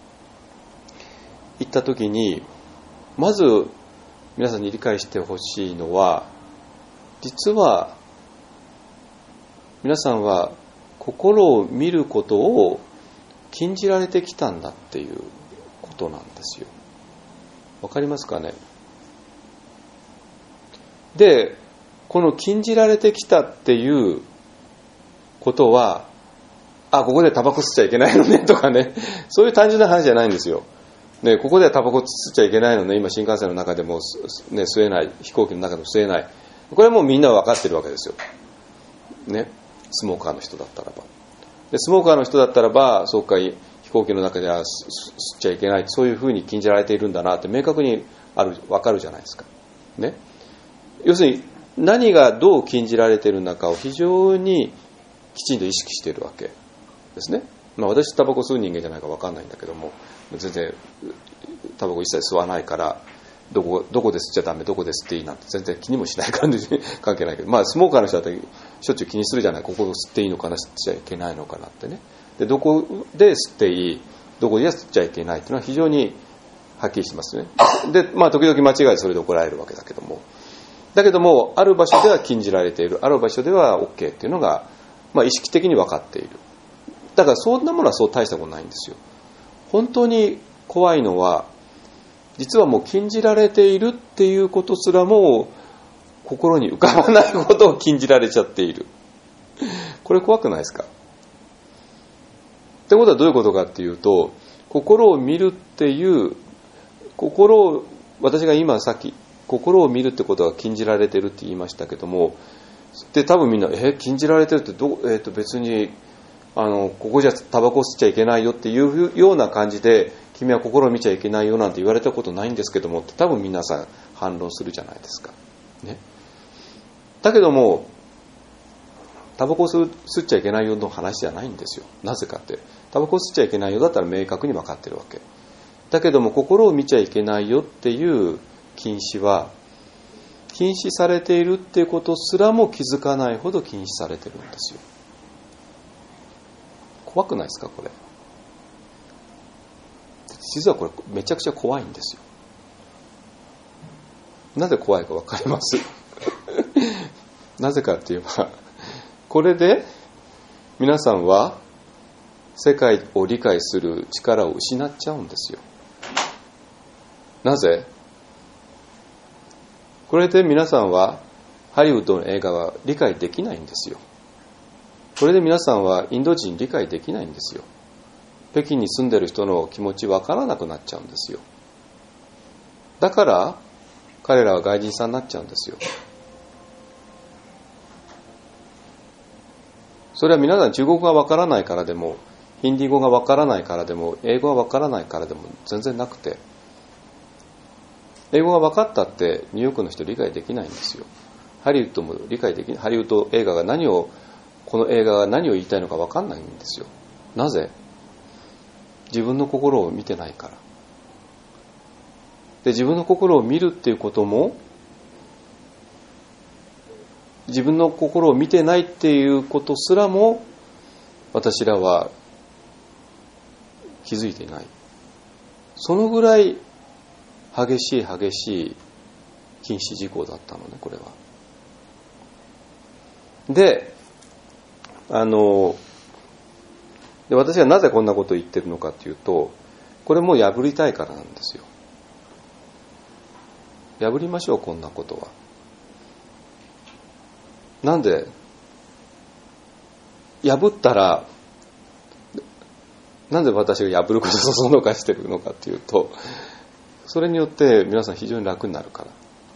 ったときに、まず皆さんに理解してほしいのは、実は皆さんは心を見ることを禁じられてきたんだっていうことなんですよ。わかりますかね。でこの禁じられてきたっていうことは、ここでタバコ吸っちゃいけないのねとかね、そういう単純な話じゃないんですよ。ね、ここではタバコ吸っちゃいけないのね、今新幹線の中でも、ね、吸えない、飛行機の中でも吸えない。これはもうみんな分かってるわけですよ。ね、スモーカーの人だったらば。でスモーカーの人だったらば、そうか、飛行機の中では吸っちゃいけない、そういうふうに禁じられているんだなって明確に分かるじゃないですか。ね、要するに何がどう禁じられているのかを非常にきちんと意識しているわけですね。私タバコ吸う人間じゃないか分かんないんだけども、全然タバコ一切吸わないから、どこで吸っちゃダメ、どこで吸っていいなんて全然気にもしない感じで関係ないけど、スモーカーの人だってしょっちゅう気にするじゃない。ここ吸っていいのかな、吸っちゃいけないのかなってね。でどこで吸っていい、どこで吸っちゃいけないっていうのは非常にはっきりしますね。で時々間違いでそれで怒られるわけだけども、ある場所では禁じられている、ある場所では OK っていうのが、意識的に分かっている。だからそんなものはそう大したことないんですよ。本当に怖いのは、実はもう禁じられているっていうことすらも心に浮かばないことを禁じられちゃっている。これ怖くないですか？ってことはどういうことかっていうと、心を見るっていう私が今さっき心を見るってことが禁じられているって言いましたけども、で多分みんな禁じられてるって別にここじゃタバコ吸っちゃいけないよっていうような感じで、君は心を見ちゃいけないよなんて言われたことないんですけどもって多分皆さん反論するじゃないですか、ね。だけどもタバコ吸っちゃいけないよの話じゃないんですよ。なぜかって、タバコ吸っちゃいけないよだったら明確に分かってるわけだけども、心を見ちゃいけないよっていう禁止は禁止されているっていうことすらも気づかないほど禁止されてるんですよ。怖くないですかこれ。実はこれめちゃくちゃ怖いんですよ。なぜ怖いか分かりますなぜかっていうと、これで皆さんは世界を理解する力を失っちゃうんですよ。なぜ？これで皆さんはハリウッドの映画は理解できないんですよ。これで皆さんはインド人理解できないんですよ。北京に住んでる人の気持ち分からなくなっちゃうんですよ。だから彼らは外人さんになっちゃうんですよ。それは皆さん中国語が分からないからでも、ヒンディー語が分からないからでも、英語が分からないからでも全然なくて、英語が分かったってニューヨークの人理解できないんですよ。ハリウッドも理解できない。ハリウッド映画がこの映画が何を言いたいのか分かんないんですよ。なぜ？ 自分の心を見てないから。で、自分の心を見るっていうことも、自分の心を見てないっていうことすらも私らは気づいていない。そのぐらい激しい禁止事項だったのね、これは。で、私がなぜこんなことを言ってるのかというと、これも破りたいからなんですよ。破りましょう、こんなことは。なんで破ったら、なんで私が破ることをそそのかしてるのかというと、それによって皆さん非常に楽になるから。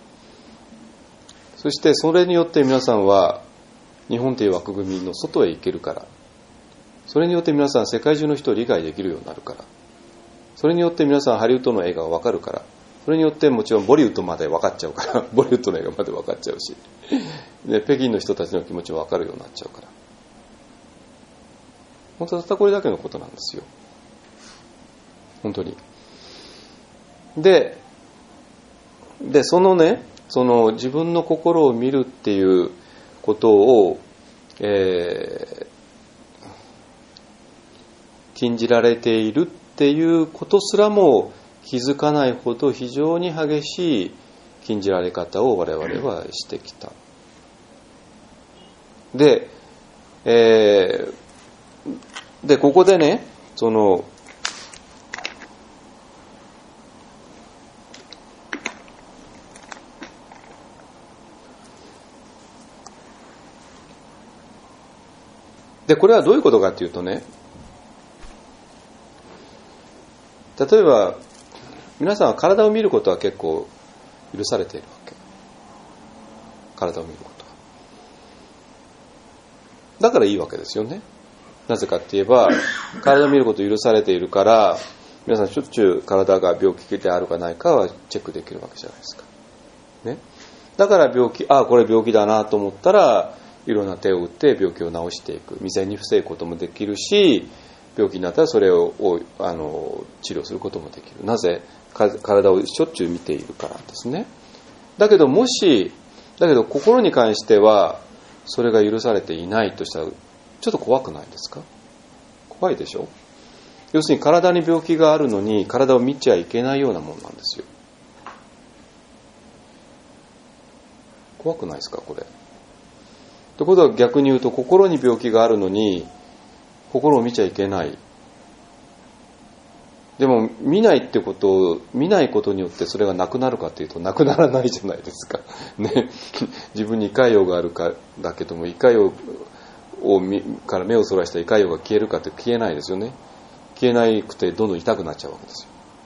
そしてそれによって皆さんは日本という枠組みの外へ行けるから。それによって皆さん世界中の人を理解できるようになるから。それによって皆さんハリウッドの映画が分かるから。それによってもちろんボリウッドまで分かっちゃうからボリウッドの映画まで分かっちゃうし、で北京の人たちの気持ちも分かるようになっちゃうから。本当はたったこれだけのことなんですよ、本当に。でそのね、その自分の心を見るっていうことを、禁じられているっていうことすらも気づかないほど非常に激しい禁じられ方を我々はしてきた。で、ここでね、そのこれはどういうことかというとね、例えば皆さんは体を見ることは結構許されているわけ。体を見ることはだからいいわけですよね。なぜかって言えば、体を見ることを許されているから、皆さんしょっちゅう体が病気であるかないかはチェックできるわけじゃないですか、ね、だから病気、これ病気だなと思ったらいろんな手を打って病気を治していく、未然に防ぐこともできるし、病気になったらそれを治療することもできる。なぜ？体をしょっちゅう見ているからですね。だけど心に関してはそれが許されていないとしたらちょっと怖くないですか？怖いでしょ？要するに体に病気があるのに体を見ちゃいけないようなもんなんですよ。怖くないですかこれ？ってことは逆に言うと、心に病気があるのに心を見ちゃいけない。でも見ないことによってそれがなくなるかというとなくならないじゃないですか、ね、自分に胃潰瘍があるかだけども、胃潰瘍から目をそらした胃潰瘍が消えるかって消えないですよね。消えなくてどんどん痛くなっちゃうわけです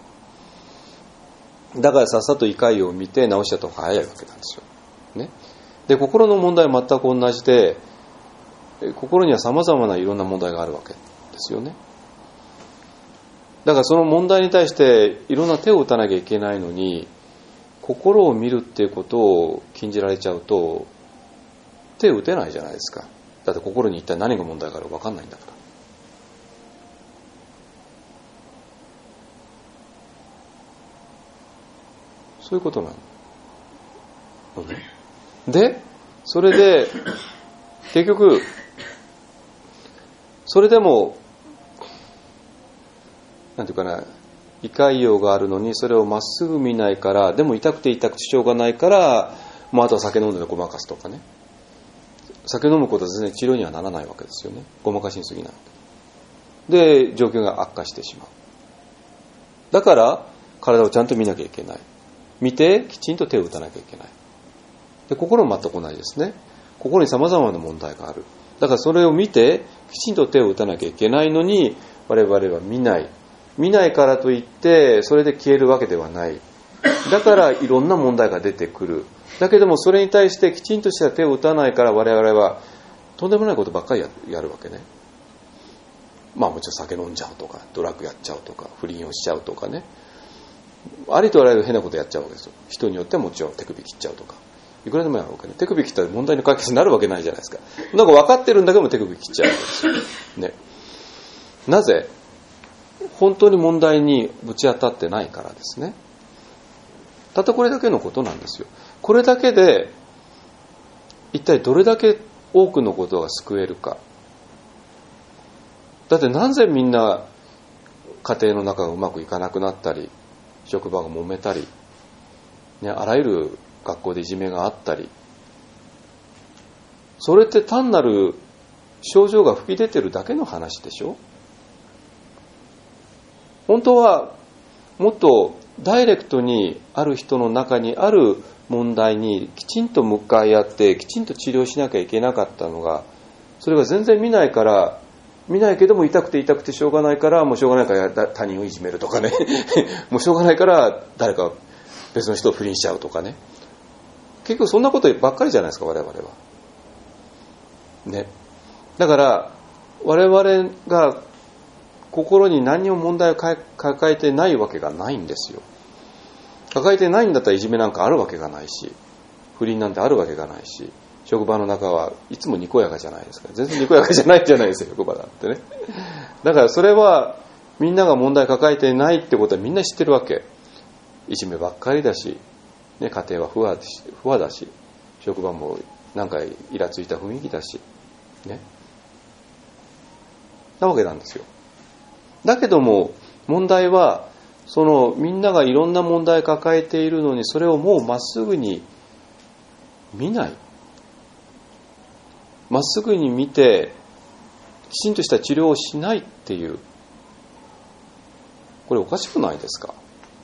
よ。だからさっさと胃潰瘍を見て治しちゃった方が早いわけなんですよ、ね、で心の問題は全く同じで、心には様々ないろんな問題があるわけですよね。だからその問題に対していろんな手を打たなきゃいけないのに、心を見るっていうことを禁じられちゃうと手を打てないじゃないですか。だって心に一体何が問題があるか分かんないんだから。そういうことなのね。で、それで結局それでもなんていうかな、胃潰瘍があるのにそれをまっすぐ見ないから、でも痛くてしょうがないから、もうあとは酒飲んでごまかすとかね。酒飲むことは全然治療にはならないわけですよね。ごまかしに過ぎない。で、状況が悪化してしまう。だから体をちゃんと見なきゃいけない。見てきちんと手を打たなきゃいけない。で、心も全く同じですね。心に様々な問題がある。だからそれを見てきちんと手を打たなきゃいけないのに、我々は見ないからといってそれで消えるわけではない。だからいろんな問題が出てくる。だけどもそれに対してきちんとした手を打たないから、我々はとんでもないことばっかりやるわけね。もちろん酒飲んじゃうとか、ドラッグやっちゃうとか、不倫をしちゃうとかね、ありとあらゆる変なことやっちゃうわけですよ。人によってはもちろん手首切っちゃうとか、いくらでもやるわけね。手首切ったら問題の解決になるわけないじゃないですか。なんか分かってるんだけども手首切っちゃうわけですよ、ね。なぜ？ 本当に問題にぶち当たってないからですね。たったこれだけのことなんですよ。これだけで一体どれだけ多くのことが救えるか。だってなぜみんな家庭の中がうまくいかなくなったり、職場が揉めたり、ね、あらゆる学校でいじめがあったり、それって単なる症状が吹き出てるだけの話でしょ。本当はもっとダイレクトにある人の中にある問題にきちんと向かい合ってきちんと治療しなきゃいけなかったのが、それが全然見ないけども痛くてしょうがないから、もうしょうがないから他人をいじめるとかねもうしょうがないから誰か別の人を不倫しちゃうとかね、結局そんなことばっかりじゃないですか、我々はね。だから我々が心に何にも問題を抱えてないわけがないんですよ。抱えてないんだったらいじめなんかあるわけがないし、不倫なんてあるわけがないし、職場の中はいつもにこやかじゃないですか。全然にこやかじゃないじゃないですよ、職場だってね。だからそれはみんなが問題抱えてないってことはみんな知ってるわけ。いじめばっかりだし、ね、家庭は不和だし、職場もなんかイラついた雰囲気だしね、なわけなんですよ。だけども問題は、そのみんながいろんな問題を抱えているのに、それをもうまっすぐに見ない、まっすぐに見てきちんとした治療をしないっていう、これおかしくないですか。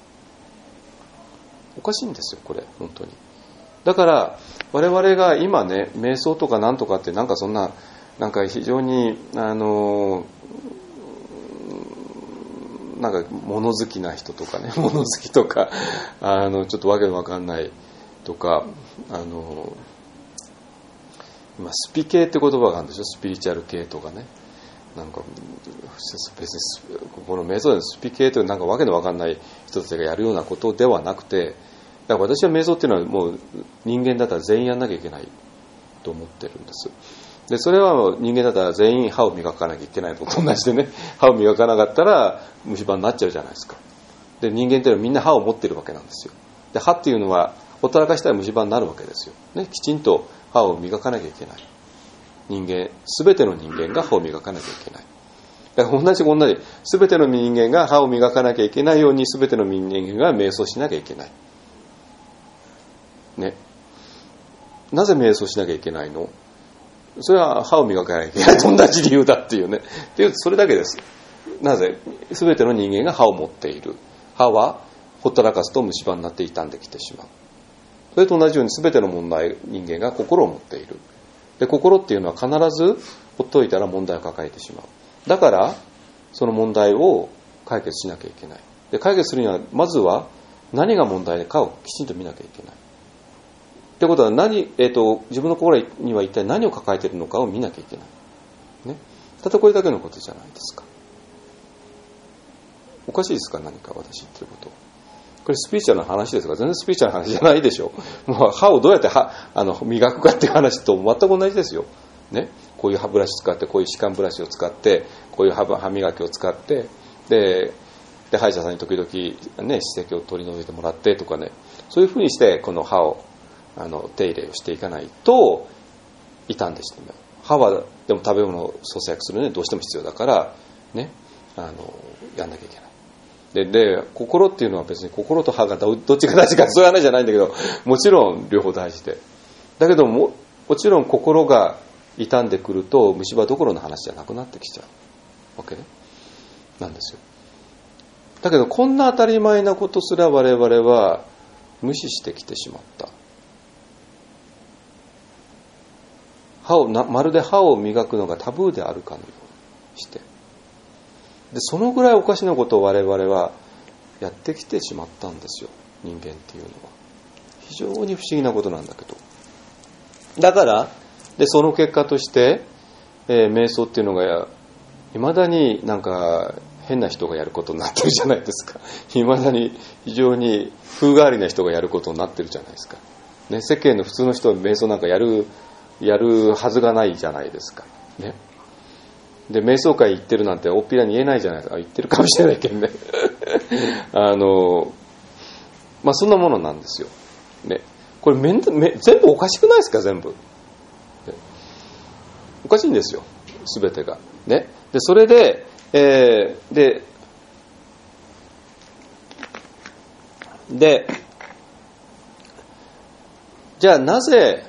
おかしいんですよ、これ本当に。だから我々が今ね、瞑想とかなんとかってなんかそんな、なんか非常になんか物好きな人とかね、物好きとかちょっとわけのわかんないとか、今スピ系って言葉があるんでしょ、スピリチュアル系とかね、なんか別にこの瞑想でスピ系というなんかわけのわかんない人たちがやるようなことではなくて、だから私は瞑想っていうのはもう人間だったら全員やんなきゃいけないと思ってるんです。でそれは人間だったら全員歯を磨かなきゃいけないのと同じでね、歯を磨かなかったら虫歯になっちゃうじゃないですか。で人間っていうのはみんな歯を持ってるわけなんですよ。で歯っていうのはほったらかしたら虫歯になるわけですよ、ね、きちんと歯を磨かなきゃいけない。人間、全ての人間が歯を磨かなきゃいけない。だから同じ全ての人間が歯を磨かなきゃいけないように、全ての人間が瞑想しなきゃいけないね。なぜ瞑想しなきゃいけないの？それは歯を磨かなきゃいけないと同じ理由だっていうね。っていうそれだけです。なぜ？全ての人間が歯を持っている。歯はほったらかすと虫歯になって傷んできてしまう。それと同じように全ての人間が心を持っている。で心っていうのは必ずほっといたら問題を抱えてしまう。だからその問題を解決しなきゃいけない。で解決するにはまずは何が問題かをきちんと見なきゃいけない。ということは自分の心には一体何を抱えているのかを見なきゃいけない、ね、たったこれだけのことじゃないですか。おかしいですか、何か私言ってること。これスピリチュアルな話ですが、全然スピリチュアルな話じゃないでしょ。もう歯をどうやって磨くかっていう話と全く同じですよ、ね、こういう歯ブラシ使って、こういう歯間ブラシを使って、こういう歯磨きを使って、で歯医者さんに時々、ね、歯石を取り除いてもらってとかね、そういうふうにしてこの歯を手入れをしていかないと傷んでしまう。歯はでも食べ物を咀嚼するのにどうしても必要だからね、やんなきゃいけない。で心っていうのは別に心と歯がどっちが大事かそういう話じゃないんだけど、もちろん両方大事で、だけどもちろん心が傷んでくると虫歯どころの話じゃなくなってきちゃうわけね、なんですよ。だけどこんな当たり前なことすら我々は無視してきてしまった。まるで歯を磨くのがタブーであるかのようにして、でそのぐらいおかしなことを我々はやってきてしまったんですよ、人間っていうのは。非常に不思議なことなんだけど、だからでその結果として、瞑想っていうのがいまだになんか変な人がやることになってるじゃないですか。いまだに非常に風変わりな人がやることになってるじゃないですか、ね、世間の普通の人は瞑想なんかやるはずがないじゃないですか、ね、 で瞑想会行ってるなんて大っぴらに言えないじゃないですか。言ってるかもしれないけどねそんなものなんですよ、ね、これ全部おかしくないですか？全部おかしいんですよ、全てが、ね、でそれで、じゃあなぜ、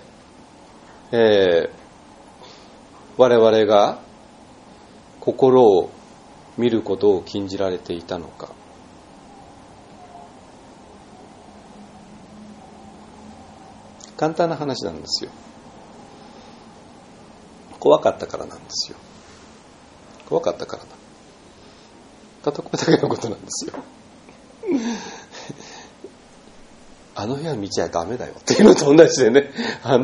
我々が心を見ることを禁じられていたのか。簡単な話なんですよ。怖かったからなんですよ。怖かったからだ。たとこれだけのことなんですよ。あの部屋見ちゃダメだよっていうのと同じでね。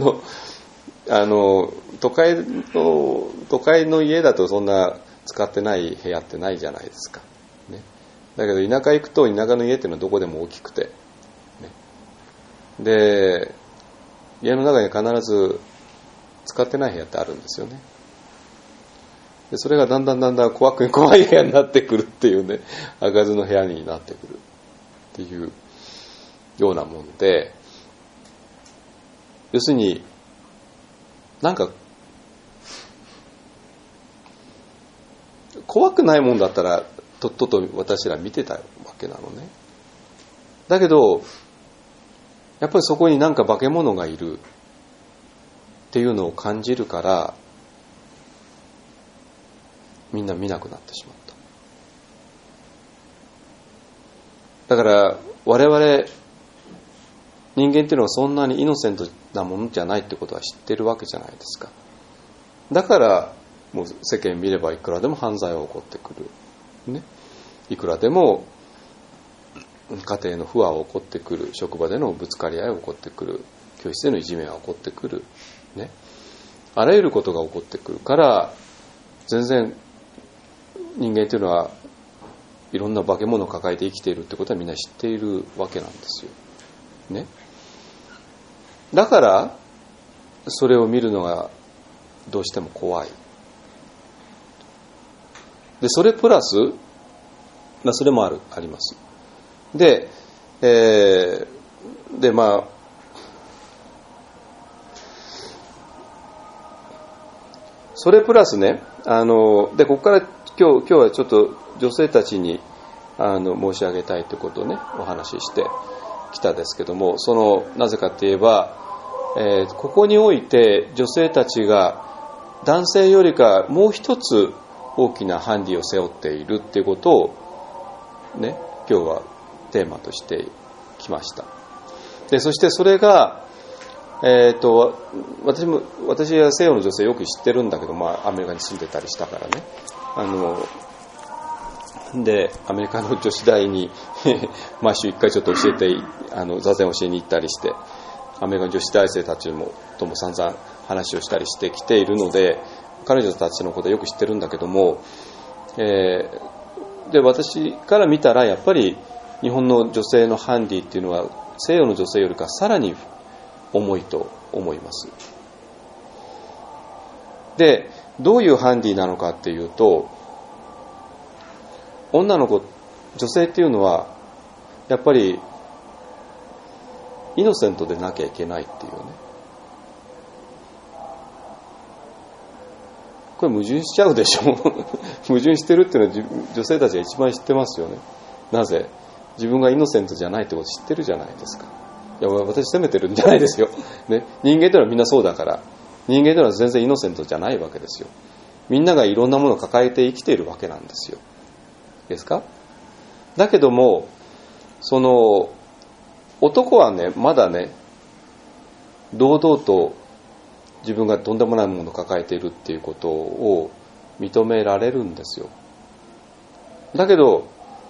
都会の家だとそんな使ってない部屋ってないじゃないですか、ね、だけど田舎行くと田舎の家っていうのはどこでも大きくて、ね、で家の中に必ず使ってない部屋ってあるんですよね。でそれがだんだん怖い部屋になってくるっていうね、開かずの部屋になってくるっていうようなもんで、要するになんか怖くないもんだったらとっとと私ら見てたわけなのね。だけどやっぱりそこになんか化け物がいるっていうのを感じるからみんな見なくなってしまった。だから我々人間っていうのはそんなにイノセントなものじゃないってことは知ってるわけじゃないですか。だからもう世間見ればいくらでも犯罪は起こってくる、ね、いくらでも家庭の不和は起こってくる、職場でのぶつかり合いは起こってくる、教室でのいじめは起こってくる、ね、あらゆることが起こってくるから、全然人間というのはいろんな化け物を抱えて生きているってことはみんな知っているわけなんですよ、ね、だからそれを見るのがどうしても怖い。でそれプラス、それもあります。で、それプラスね、でここから今日はちょっと女性たちに申し上げたいということをねお話ししてきたですけども、なぜかといえば、ここにおいて女性たちが男性よりかもう一つ大きなハンディを背負っているっていうことをね、今日はテーマとしてきました。でそしてそれが、私は西洋の女性よく知ってるんだけど、アメリカに住んでたりしたからね、でアメリカの女子大に毎週1回ちょっと教えて座禅教えに行ったりして、アメリカの女子大生たちとも散々話をしたりしてきているので、彼女たちのことはよく知ってるんだけども、で私から見たらやっぱり日本の女性のハンディっていうのは西洋の女性よりかさらに重いと思います。でどういうハンディなのかっていうと、女性っていうのはやっぱりイノセントでなきゃいけないっていうね、これ矛盾しちゃうでしょ矛盾してるっていうのは女性たちが一番知ってますよね。なぜ？自分がイノセントじゃないってこと知ってるじゃないですか。いや私責めてるんじゃないですよ、ね、人間というのはみんなそうだから、人間というのは全然イノセントじゃないわけですよ。みんながいろんなものを抱えて生きているわけなんですよ。ですか？だけども男はねまだね堂々と自分がとんでもないものを抱えているっていうことを認められるんですよ。だけど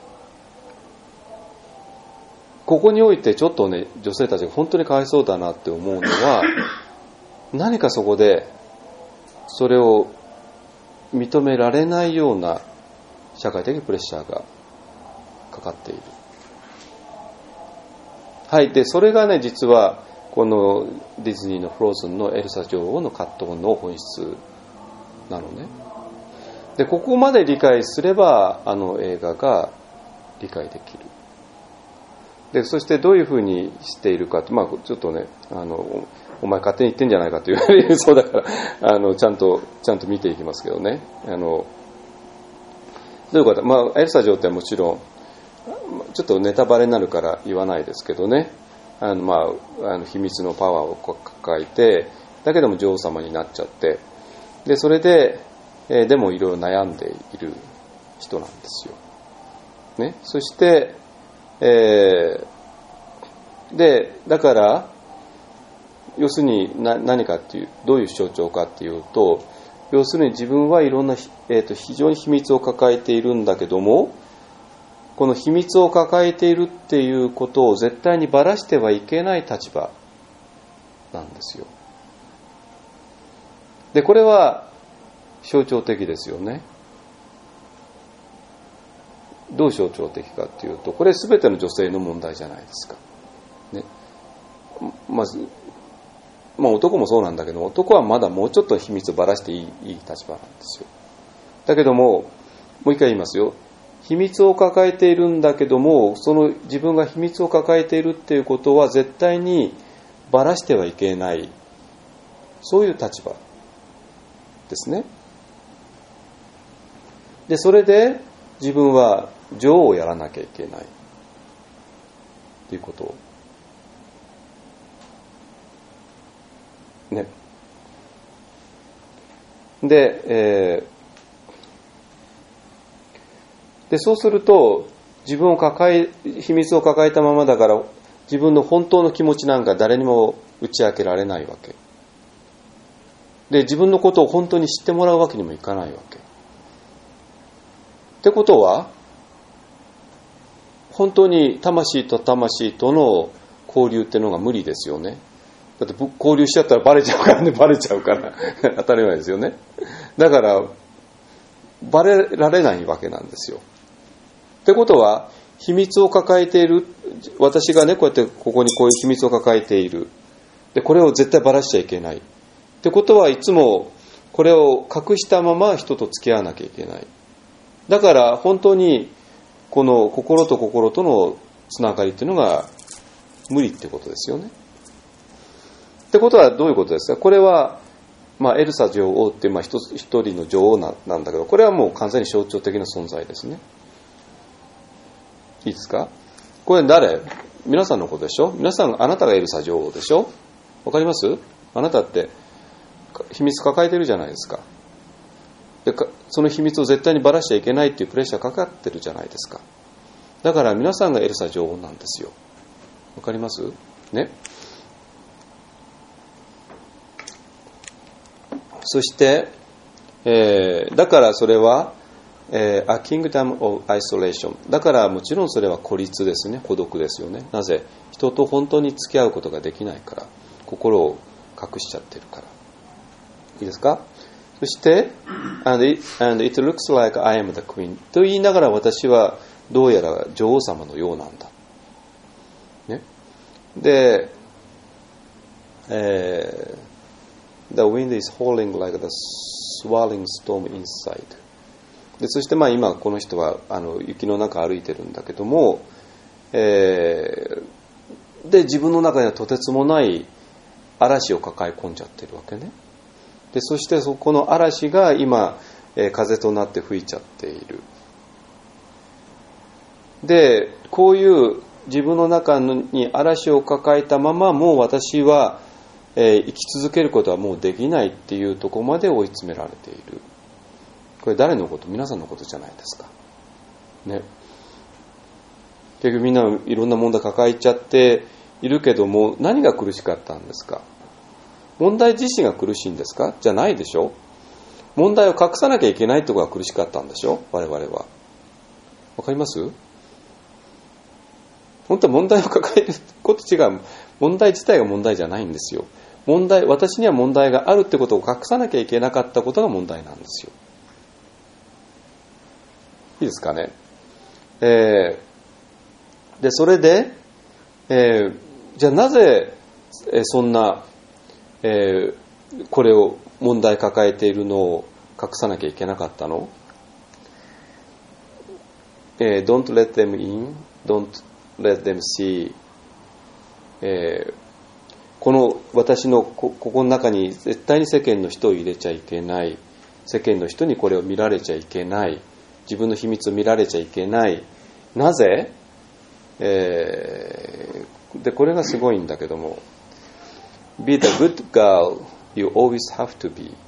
ここにおいてちょっとね女性たちが本当にかわいそうだなって思うのは何かそこでそれを認められないような社会的プレッシャーがかかっている。はい。でそれがね実はこのディズニーのフローズンのエルサ女王の葛藤の本質なのね。 でここまで理解すれば映画が理解できる。でそしてどういうふうにしているかって、ちょっとねお前勝手に言ってんじゃないかと言われるそうだからちゃんと見ていきますけどね。どういうこと、エルサ女王ってもちろんちょっとネタバレになるから言わないですけどね、秘密のパワーを抱えて、だけども女王様になっちゃって、でそれで、でもいろいろ悩んでいる人なんですよ、ね、そして、でだから要するに何かっていう、どういう象徴かっていうと、要するに自分はいろんな、非常に秘密を抱えているんだけども、この秘密を抱えているっていうことを絶対にばらしてはいけない立場なんですよ。でこれは象徴的ですよね。どう象徴的かっていうと、これ全ての女性の問題じゃないですか、ね。まず男もそうなんだけど、男はまだもうちょっと秘密をばらしていい立場なんですよ。だけどもう一回言いますよ。秘密を抱えているんだけども、その自分が秘密を抱えているっていうことは絶対にばらしてはいけない、そういう立場ですね。でそれで自分は女王をやらなきゃいけないということをね。でそうすると自分を秘密を抱えたままだから、自分の本当の気持ちなんか誰にも打ち明けられないわけで、自分のことを本当に知ってもらうわけにもいかないわけってことは、本当に魂と魂との交流っていうのが無理ですよね。だって交流しちゃったらバレちゃうからね、バレちゃうから当たり前ですよね。だからバレられないわけなんですよ。ってことは、秘密を抱えている、私がねこうやってここにこういう秘密を抱えている、でこれを絶対バラしちゃいけないってことは、いつもこれを隠したまま人と付き合わなきゃいけない。だから本当にこの心と心とのつながりっていうのが無理ってことですよね。ってことはどういうことですか。これは、エルサ女王って一人の女王なんだけど、これはもう完全に象徴的な存在ですね。いいですか。これ誰？皆さんのことでしょ。皆さん、あなたがエルサ女王でしょ。わかります？あなたって秘密抱えてるじゃないですか。でその秘密を絶対にばらしちゃいけないっていうプレッシャーかかってるじゃないですか。だから皆さんがエルサ女王なんですよ。わかりますね。そして、だからそれは、A kingdom of isolation。だからもちろんそれは孤立ですね。孤独ですよね。なぜ？人と本当に付き合うことができないから。心を隠しちゃってるから。いいですか？そして、and it looks like I am the queen と言いながら、私はどうやら女王様のようなんだ。ね。で、The wind is howling like the swirling storm inside。 でそして今この人は雪の中歩いてるんだけども、で自分の中にはとてつもない嵐を抱え込んじゃってるわけね。でそしてそこの嵐が今、風となって吹いちゃっている。でこういう自分の中に嵐を抱えたまま、もう私は生き続けることはもうできないっていうところまで追い詰められている。これ誰のこと？皆さんのことじゃないですかね。結局みんないろんな問題抱えちゃっているけども、何が苦しかったんですか？問題自身が苦しいんですか？じゃないでしょ。問題を隠さなきゃいけないところが苦しかったんでしょ、我々は。わかります？本当は問題を抱えること違う。問題自体が問題じゃないんですよ。私には問題があるってことを隠さなきゃいけなかったことが問題なんですよ。いいですかね。でそれで、じゃあなぜ、そんな、これを問題抱えているのを隠さなきゃいけなかったの？ don't let them in, don't let them see、この私のここの中に絶対に世間の人を入れちゃいけない、世間の人にこれを見られちゃいけない、自分の秘密を見られちゃいけない。なぜ、でこれがすごいんだけども、 Be the good girl you always have to be、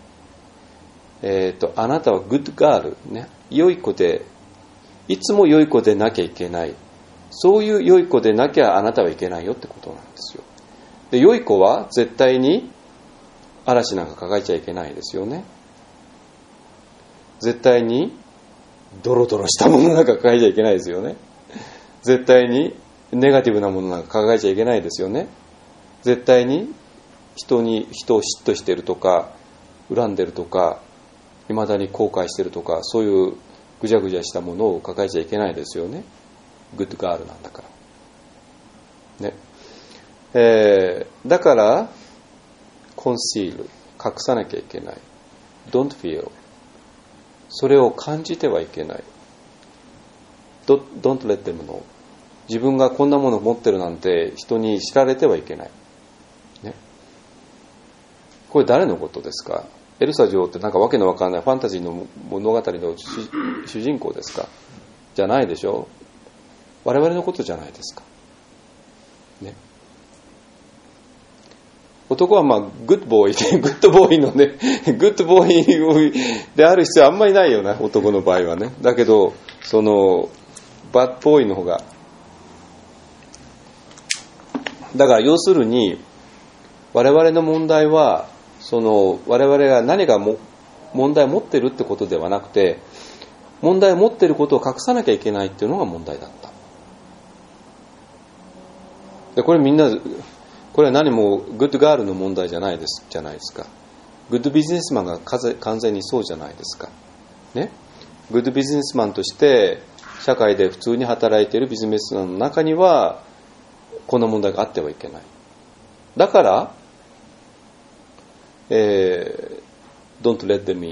あなたはグッドガール、ね、良い子でいつも良い子でなきゃいけない、そういう良い子でなきゃあなたはいけないよってことなんですよ。で良い子は絶対に嵐なんか抱えちゃいけないですよね。絶対にドロドロしたものなんか抱えちゃいけないですよね。絶対にネガティブなものなんか抱えちゃいけないですよね。絶対に人を嫉妬してるとか恨んでるとか未だに後悔してるとか、そういうぐじゃぐじゃしたものを抱えちゃいけないですよね。グッドガールなんだからね。だからコンシール、隠さなきゃいけない。 Don't feel、 それを感じてはいけない。 Don't let them know、 自分がこんなものを持ってるなんて人に知られてはいけない、ね、これ誰のことですか？エルサ女王ってなんかわけのわからないファンタジーの物語の主人公ですか？じゃないでしょ。我々のことじゃないですか、ね、男はまあグッドボーイでグッドボーイのねグッドボーイである必要あんまりないよね、男の場合はね。だけどそのバッドボーイの方が、だから要するに我々の問題はその我々が何か問題を持ってるってことではなくて、問題を持ってることを隠さなきゃいけないっていうのが問題だった。でこれみんな、これは何もグッドガールの問題じゃないですか。グッドビジネスマンが完全にそうじゃないですか、ね、グッドビジネスマンとして社会で普通に働いているビジネスマンの中にはこんな問題があってはいけない。だからdon't let them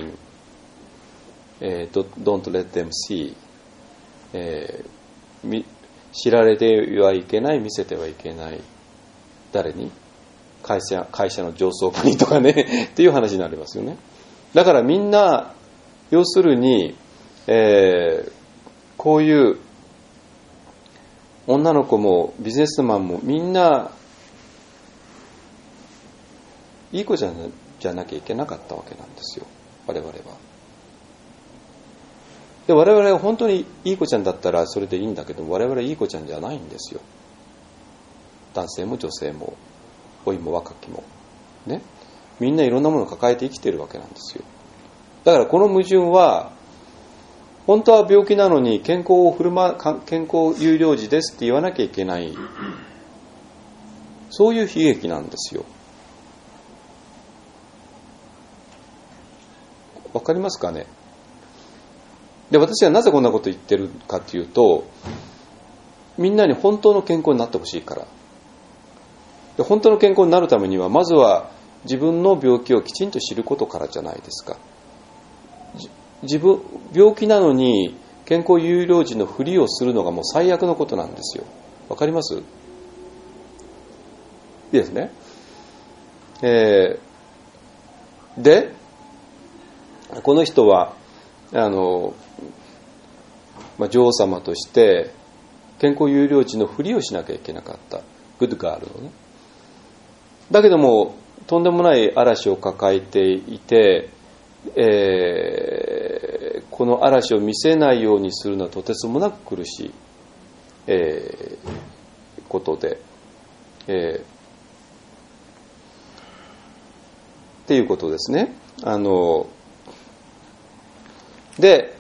in、don't let them see、知られてはいけない、見せてはいけない。誰に？会社の上層部にとかねっていう話になりますよね。だからみんな要するに、こういう女の子もビジネスマンもみんないい子じゃなきゃいけなかったわけなんですよ、我々は。で我々は本当にいい子ちゃんだったらそれでいいんだけど、我々はいい子ちゃんじゃないんですよ。男性も女性も老いも若きもね、みんないろんなものを抱えて生きているわけなんですよ。だからこの矛盾は、本当は病気なのに健康優良児ですって言わなきゃいけない、そういう悲劇なんですよ。わかりますかね。で私はなぜこんなこと言ってるかというと、みんなに本当の健康になってほしいから。で本当の健康になるためにはまずは自分の病気をきちんと知ることからじゃないですか。病気なのに健康優良児のふりをするのがもう最悪のことなんですよ。わかります？いいですね。でこの人は女王様として健康優良児のふりをしなきゃいけなかった。グッドガールのね。だけどもとんでもない嵐を抱えていて、この嵐を見せないようにするのはとてつもなく苦しい、ことで、っていうことですね。で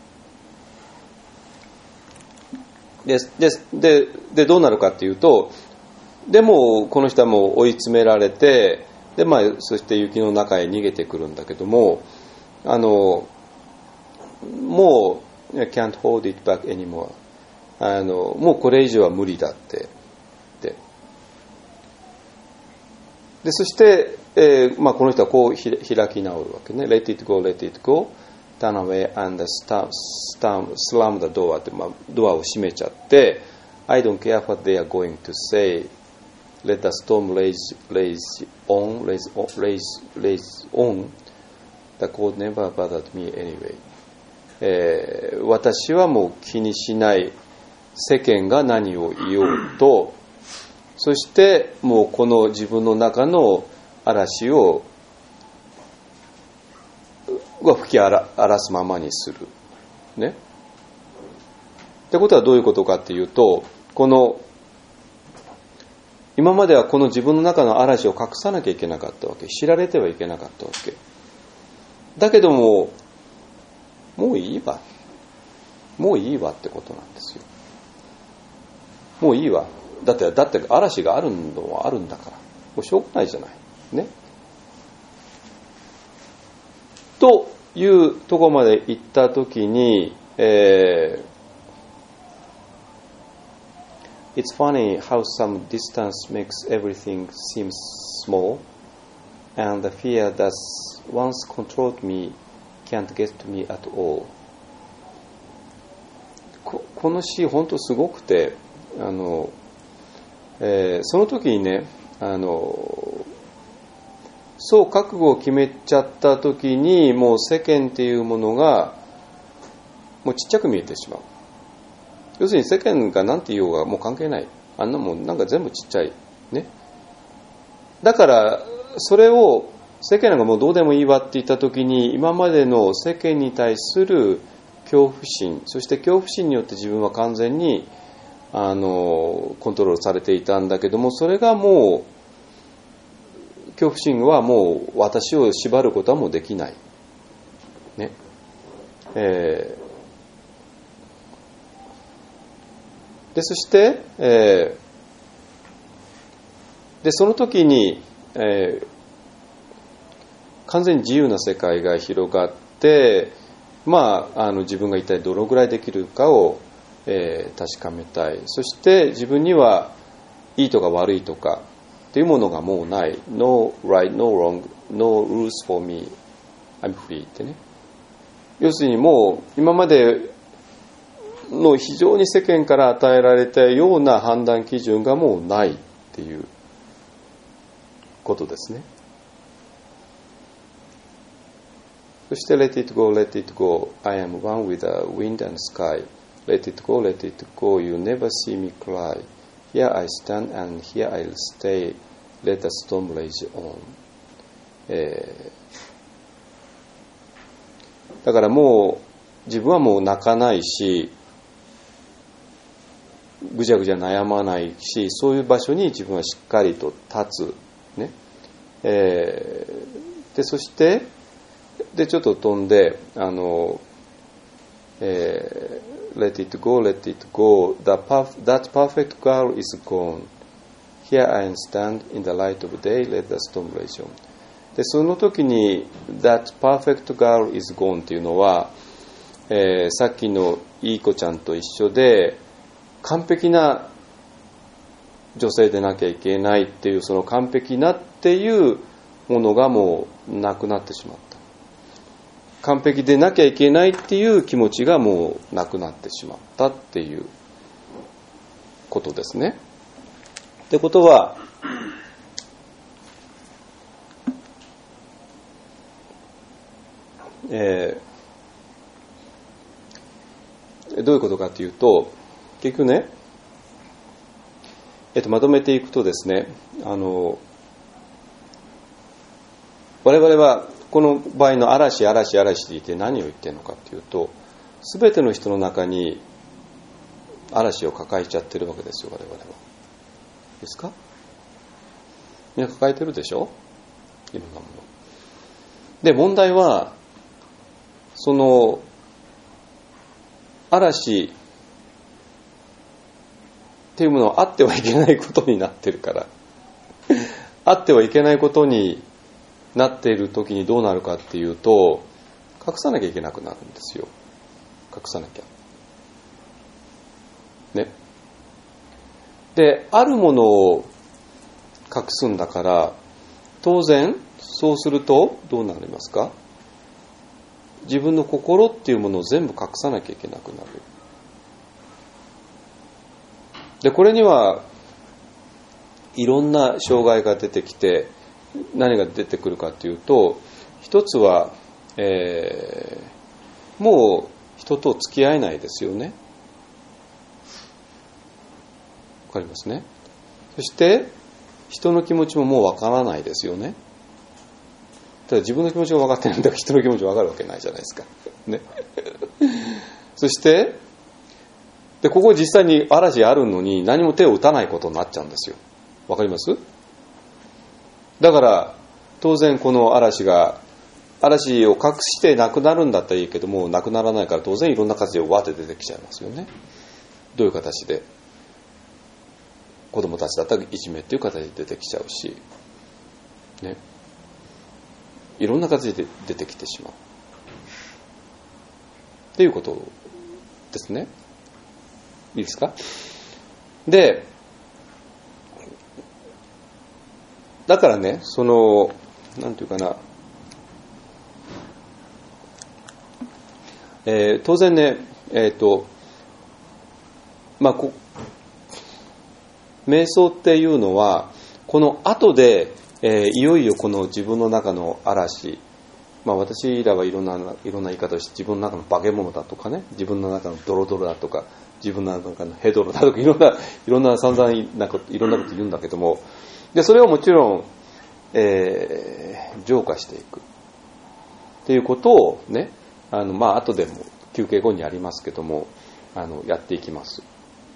どうなるかっていうと、でもこの人はもう追い詰められて、でそして雪の中へ逃げてくるんだけども、もう can't hold it back anymore、もうこれ以上は無理だってでそして、この人はこう開き直るわけね。 Let it go, let it go、 turn away and slam the door って、ドアを閉めちゃって、I don't care what they are going to say. Let the storm rage on. The cold never bothered me anyway. 私はもう気にしない。世間が何を言おうと、そしてもうこの自分の中の嵐を吹き荒らすままにする。ね。ってことはどういうことかっていうと、この今まではこの自分の中の嵐を隠さなきゃいけなかったわけ。知られてはいけなかったわけ。だけども、もういいわ。もういいわってことなんですよ。もういいわ。だって嵐があるのはあるんだから。もうしょうがないじゃない。ね。というところまで行ったときに、It's funny how some distance makes everything seem small, and the fear that once controlled me can't get to me at all. この詩本当すごくて、その時にね、そう覚悟を決めちゃった時に、もう世間っていうものがもうちっちゃく見えてしまう。要するに世間が何て言おうがもう関係ない。あんなもんなんか全部ちっちゃいね。だからそれを世間がもうどうでもいいわって言った時に、今までの世間に対する恐怖心、そして恐怖心によって自分は完全にコントロールされていたんだけども、それがもう恐怖心はもう私を縛ることはもうできないね。でそして、でその時に、完全に自由な世界が広がって、自分が一体どのぐらいできるかを、確かめたい。そして自分にはいいとか悪いとかっていうものがもうない。No right, no wrong, no rules for me. I'm free ってね。要するにもう今までの非常に世間から与えられたような判断基準がもうないっていうことですね。そして Let it go, let it go. I am one with the wind and sky. Let it go, let it go. You never see me cry. Here I stand and here I'll stay. Let the storm rage on. だからもう自分はもう泣かないし、ぐちゃぐちゃ悩まないし、そういう場所に自分はしっかりと立つ、ね。でそしてちょっと飛んでLet it go, let it go. That perfect girl is gone. Here I stand in the light of day. Let the storm rage on. でその時に That perfect girl is gone っていうのは、さっきのいい子ちゃんと一緒で、完璧な女性でなきゃいけないっていう、その完璧なっていうものがもうなくなってしまった。完璧でなきゃいけないっていう気持ちがもうなくなってしまったっていうことですね。ってことは、どういうことかというと、結局ね、まとめていくとですね、我々はこの場合の嵐って言って何を言ってるのかというと、すべての人の中に嵐を抱えちゃってるわけですよ、我々は。ですか？みんな抱えてるでしょ？いろんなもの。で、問題は、その嵐っていうものはあってはいけないことになってるからあってはいけないことになっている時にどうなるかっていうと、隠さなきゃいけなくなるんですよ。隠さなきゃね。で、あるものを隠すんだから、当然そうするとどうなりますか？ 自分の心っていうものを全部隠さなきゃいけなくなる。で、これにはいろんな障害が出てきて、何が出てくるかというと、一つは、もう人と付き合えないですよね。わかりますね。そして人の気持ちももうわからないですよね。ただ自分の気持ちが分かってないんだから人の気持ちが分かるわけないじゃないですか。ね。そしてでここ実際に嵐あるのに何も手を打たないことになっちゃうんですよ。わかります？だから当然この嵐を隠してなくなるんだったらいいけども、なくならないから当然いろんな形でわって出てきちゃいますよね。どういう形で？子供たちだったらいじめっていう形で出てきちゃうし、ね、いろんな形で出てきてしまうっていうことですね。いいですか？で、だからね、なんていうかな、当然ね、瞑想っていうのはこの後で、いよいよこの自分の中の嵐、私らはいろんな言い方をして、自分の中の化け物だとかね、自分の中のドロドロだとか、自分の中のヘドロだとか、いろんな散々いろんなこと言うんだけども、でそれをもちろん、浄化していくっていうことをね、後でも休憩後にやりますけども、やっていきます。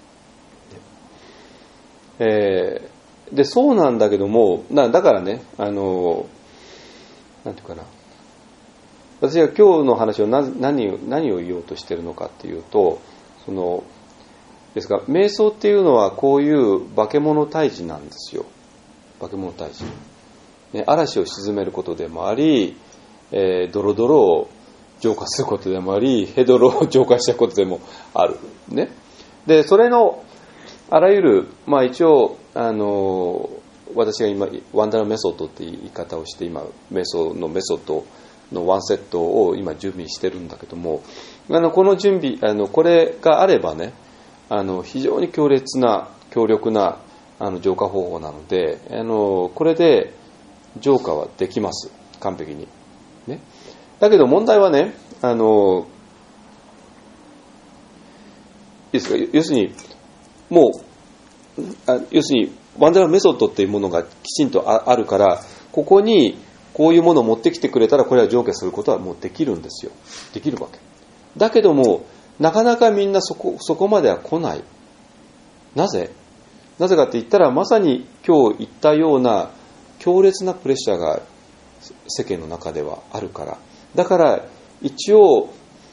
でそうなんだけども、だからね、なんていうかな、私が今日の話を何を言おうとしているのかっていうと、ですが瞑想っていうのはこういう化け物退治なんですよ。化け物退治、ね、嵐を鎮めることでもあり、ドロドロを浄化することでもあり、ヘドロを浄化したことでもある、ね。でそれのあらゆる、一応私が今ワンダラメソッドっていう言い方をして今瞑想のメソッドのワンセットを今準備してるんだけども、この準備これがあればね、非常に強力な浄化方法なので、これで浄化はできます、完璧に、ね。だけど問題はね、いいですか、要するにもう要するにワンダラメソッドっていうものがきちんとあるから、ここにこういうものを持ってきてくれたらこれは浄化することはもうできるんですよ。できるわけだけども、なかなかみんなそこまでは来ない。なぜかって言ったら、まさに今日言ったような強烈なプレッシャーが世間の中ではあるから。だから一応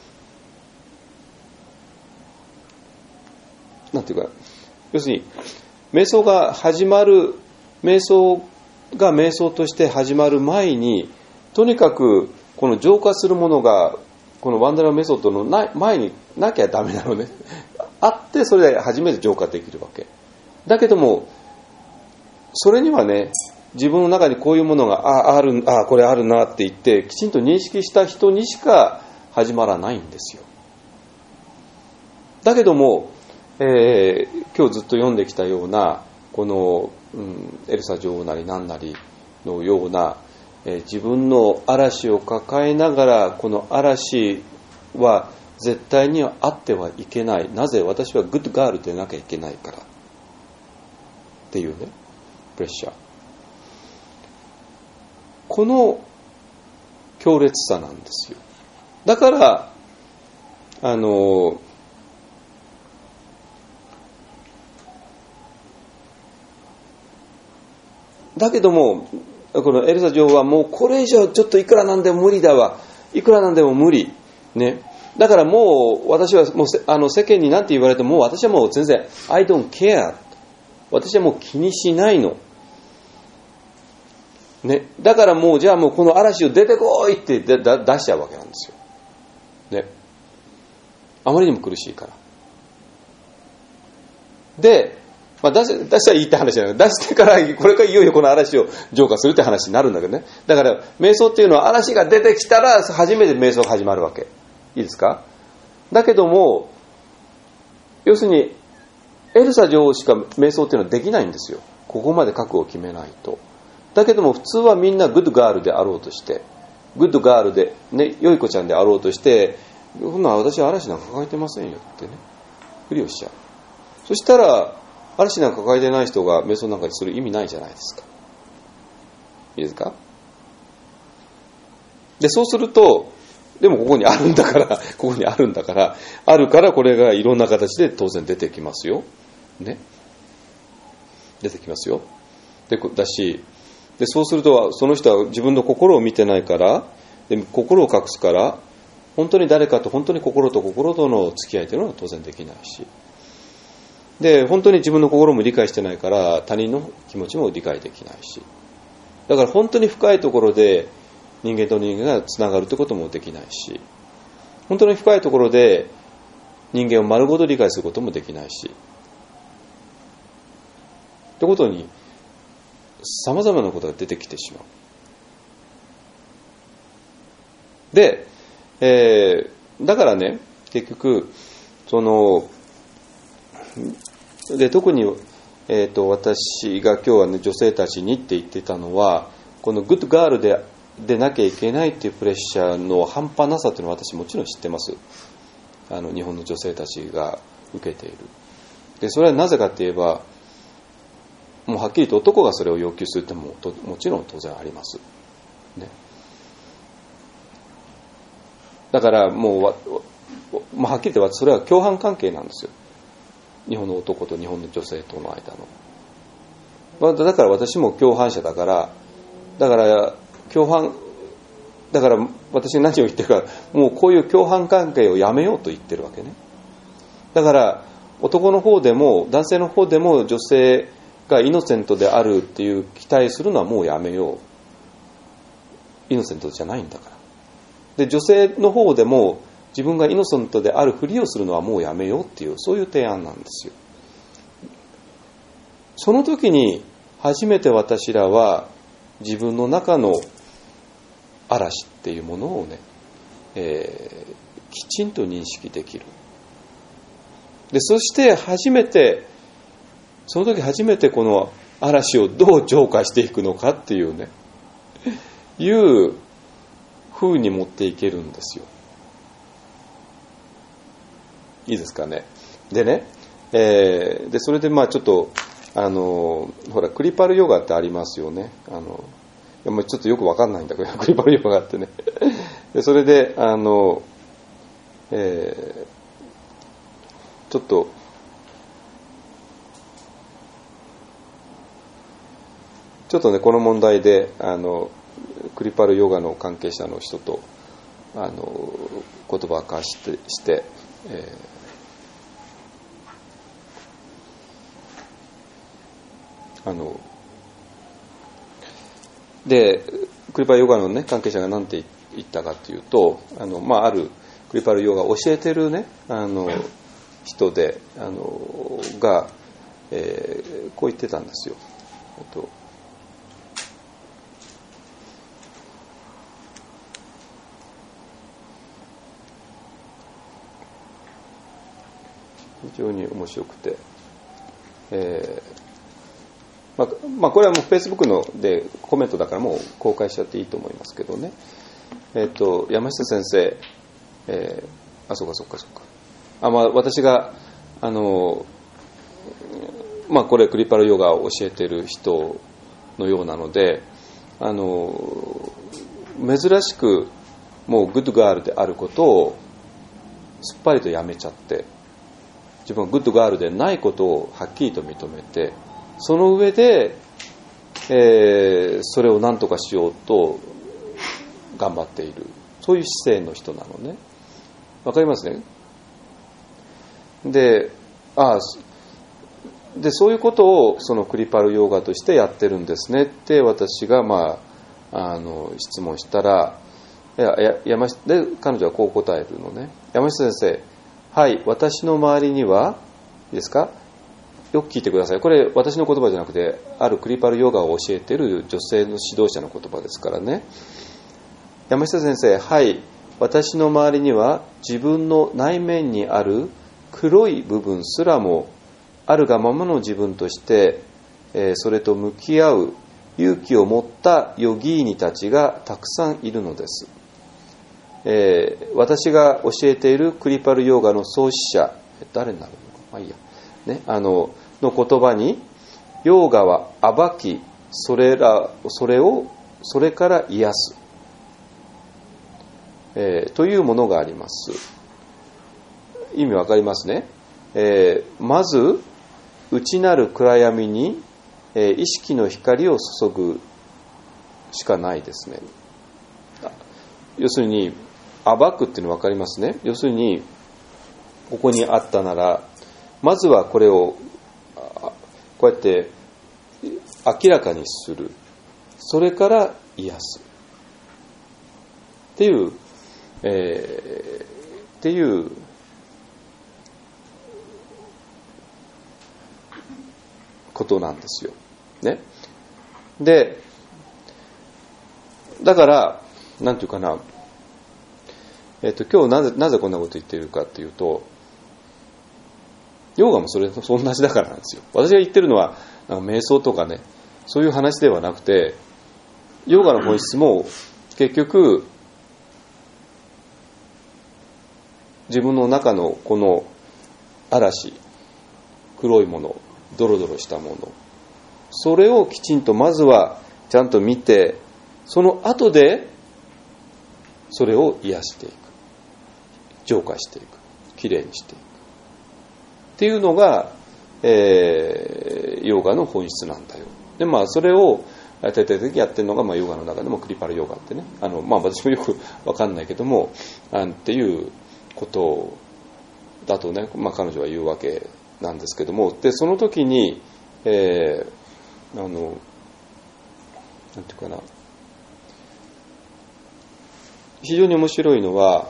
なんていうか、要するに瞑想が瞑想として始まる前に、とにかくこの浄化するものがこのワンダラメソッドの前になきゃダメなのね。あってそれで初めて浄化できるわけだけども、それにはね、自分の中にこういうものがこれあるなって言ってきちんと認識した人にしか始まらないんですよ。だけども、今日ずっと読んできたようなこの、エルサ女王なり何なりのような、自分の嵐を抱えながら、この嵐は絶対にはあってはいけない、なぜ私はグッドガールでなきゃいけないからっていうね、プレッシャー、この強烈さなんですよ。だからだけども、このエルサ女王はもうこれ以上ちょっといくらなんでも無理だわ、いくらなんでも無理ね。だからもう私はもう世間に何て言われても、私はもう全然 I don't care、 私はもう気にしないのね。だからもうじゃあもうこの嵐を出てこいって出しちゃうわけなんですよね。あまりにも苦しいから。で出したらいいって話じゃない。出してから、これからいよいよこの嵐を浄化するって話になるんだけどね。だから、瞑想っていうのは嵐が出てきたら、初めて瞑想が始まるわけ。いいですか？だけども、要するに、エルサ女王しか瞑想っていうのはできないんですよ。ここまで覚悟を決めないと。だけども、普通はみんなグッドガールであろうとして、グッドガールで、ね、よい子ちゃんであろうとして、そんな私は嵐なんか抱えてませんよってね、ふりをしちゃう。そしたら、嵐なんか抱えてない人が瞑想なんかにする意味ないじゃないですか。いいですか？で、そうすると、でもここにあるんだから、あるからこれがいろんな形で当然出てきますよ。ね。出てきますよ。だし、で、そうすると、その人は自分の心を見てないから、で心を隠すから、本当に誰かと本当に心と心との付き合いというのは当然できないし。で、本当に自分の心も理解してないから他人の気持ちも理解できないし、だから本当に深いところで人間と人間がつながるということもできないし、本当に深いところで人間を丸ごと理解することもできないし、ということに様々なことが出てきてしまう。で、だからね、結局で特に、私が今日はね女性たちにって言ってたのは、このグッドガールでなきゃいけないっていうプレッシャーの半端なさっていうのは私もちろん知ってます。日本の女性たちが受けている。でそれはなぜかって言えば、もうはっきりと男がそれを要求するってもちろん当然あります、ね、だからもうはっきり言ってそれは共犯関係なんですよ。日本の男と日本の女性との間の。だから私も共犯者だから、だから私が何を言ってるか、もうこういう共犯関係をやめようと言ってるわけね。だから男の方でも男性の方でも女性がイノセントであるっていう期待するのはもうやめよう。イノセントじゃないんだから。で女性の方でも自分がイノセントであるふりをするのはもうやめようっていう、そういう提案なんですよ。その時に初めて私らは自分の中の嵐っていうものをね、きちんと認識できる。でそしてその時初めてこの嵐をどう浄化していくのかっていうね、いう風に持っていけるんですよ。いいですかね。でね、でそれでちょっとほらクリパルヨガってありますよね。ちょっとよくわかんないんだけどクリパルヨガがあってね。でそれでちょっとねこの問題でクリパルヨガの関係者の人と言葉を交わして、でクリパルヨガの、ね、関係者が何て言ったかというと、あるクリパルヨガを教えてるね人でが、こう言ってたんですよ。非常に面白くて、これはもう Facebook のでコメントだからもう公開しちゃっていいと思いますけどね。山下先生、そうか。私がこれクリパルヨガを教えてる人のようなので、珍しくもうグッドガールであることをすっぱりとやめちゃって、自分はグッドガールでないことをはっきりと認めて、その上で、それを何とかしようと頑張っている、そういう姿勢の人なのね。わかりますね。で、そういうことをそのクリパルヨガとしてやってるんですねって私が質問したら、で彼女はこう答えるのね。山下先生、はい、私の周りにはいいですか、 よく聞いてください。これ私の言葉じゃなくて、あるクリパルヨガを教えている女性の指導者の言葉ですからね。山下先生、はい、私の周りには自分の内面にある黒い部分すらもあるがままの自分として、それと向き合う勇気を持ったヨギーニたちがたくさんいるのです。私が教えているクリパルヨガの創始者、誰になるのか、まあいいや、ね、の言葉に、ヨーガは暴き、それから癒す、というものがあります。意味わかりますね。まず内なる暗闇に、意識の光を注ぐしかないですね。要するに暴くっていうの分かりますね。要するにここにあったなら、まずはこれをこうやって明らかにする、それから癒すっていうことなんですよ。ね。で、だからなんていうかな、今日なぜこんなこと言っているかっていうと、ヨガもそれと同じだからなんですよ。私が言ってるのは瞑想とかね、そういう話ではなくて、ヨガの本質も結局自分の中のこの嵐、黒いもの、ドロドロしたもの、それをきちんとまずはちゃんと見て、その後でそれを癒していく、浄化していく、きれいにしていくっていうのが、ヨガの本質なんだよ。で、それを徹底的にやってるのが、ヨガの中でもクリパルヨガってね、私もよく分かんないけども、っていうことだとね、彼女は言うわけなんですけども、でその時に、なんていうかな、非常に面白いのは、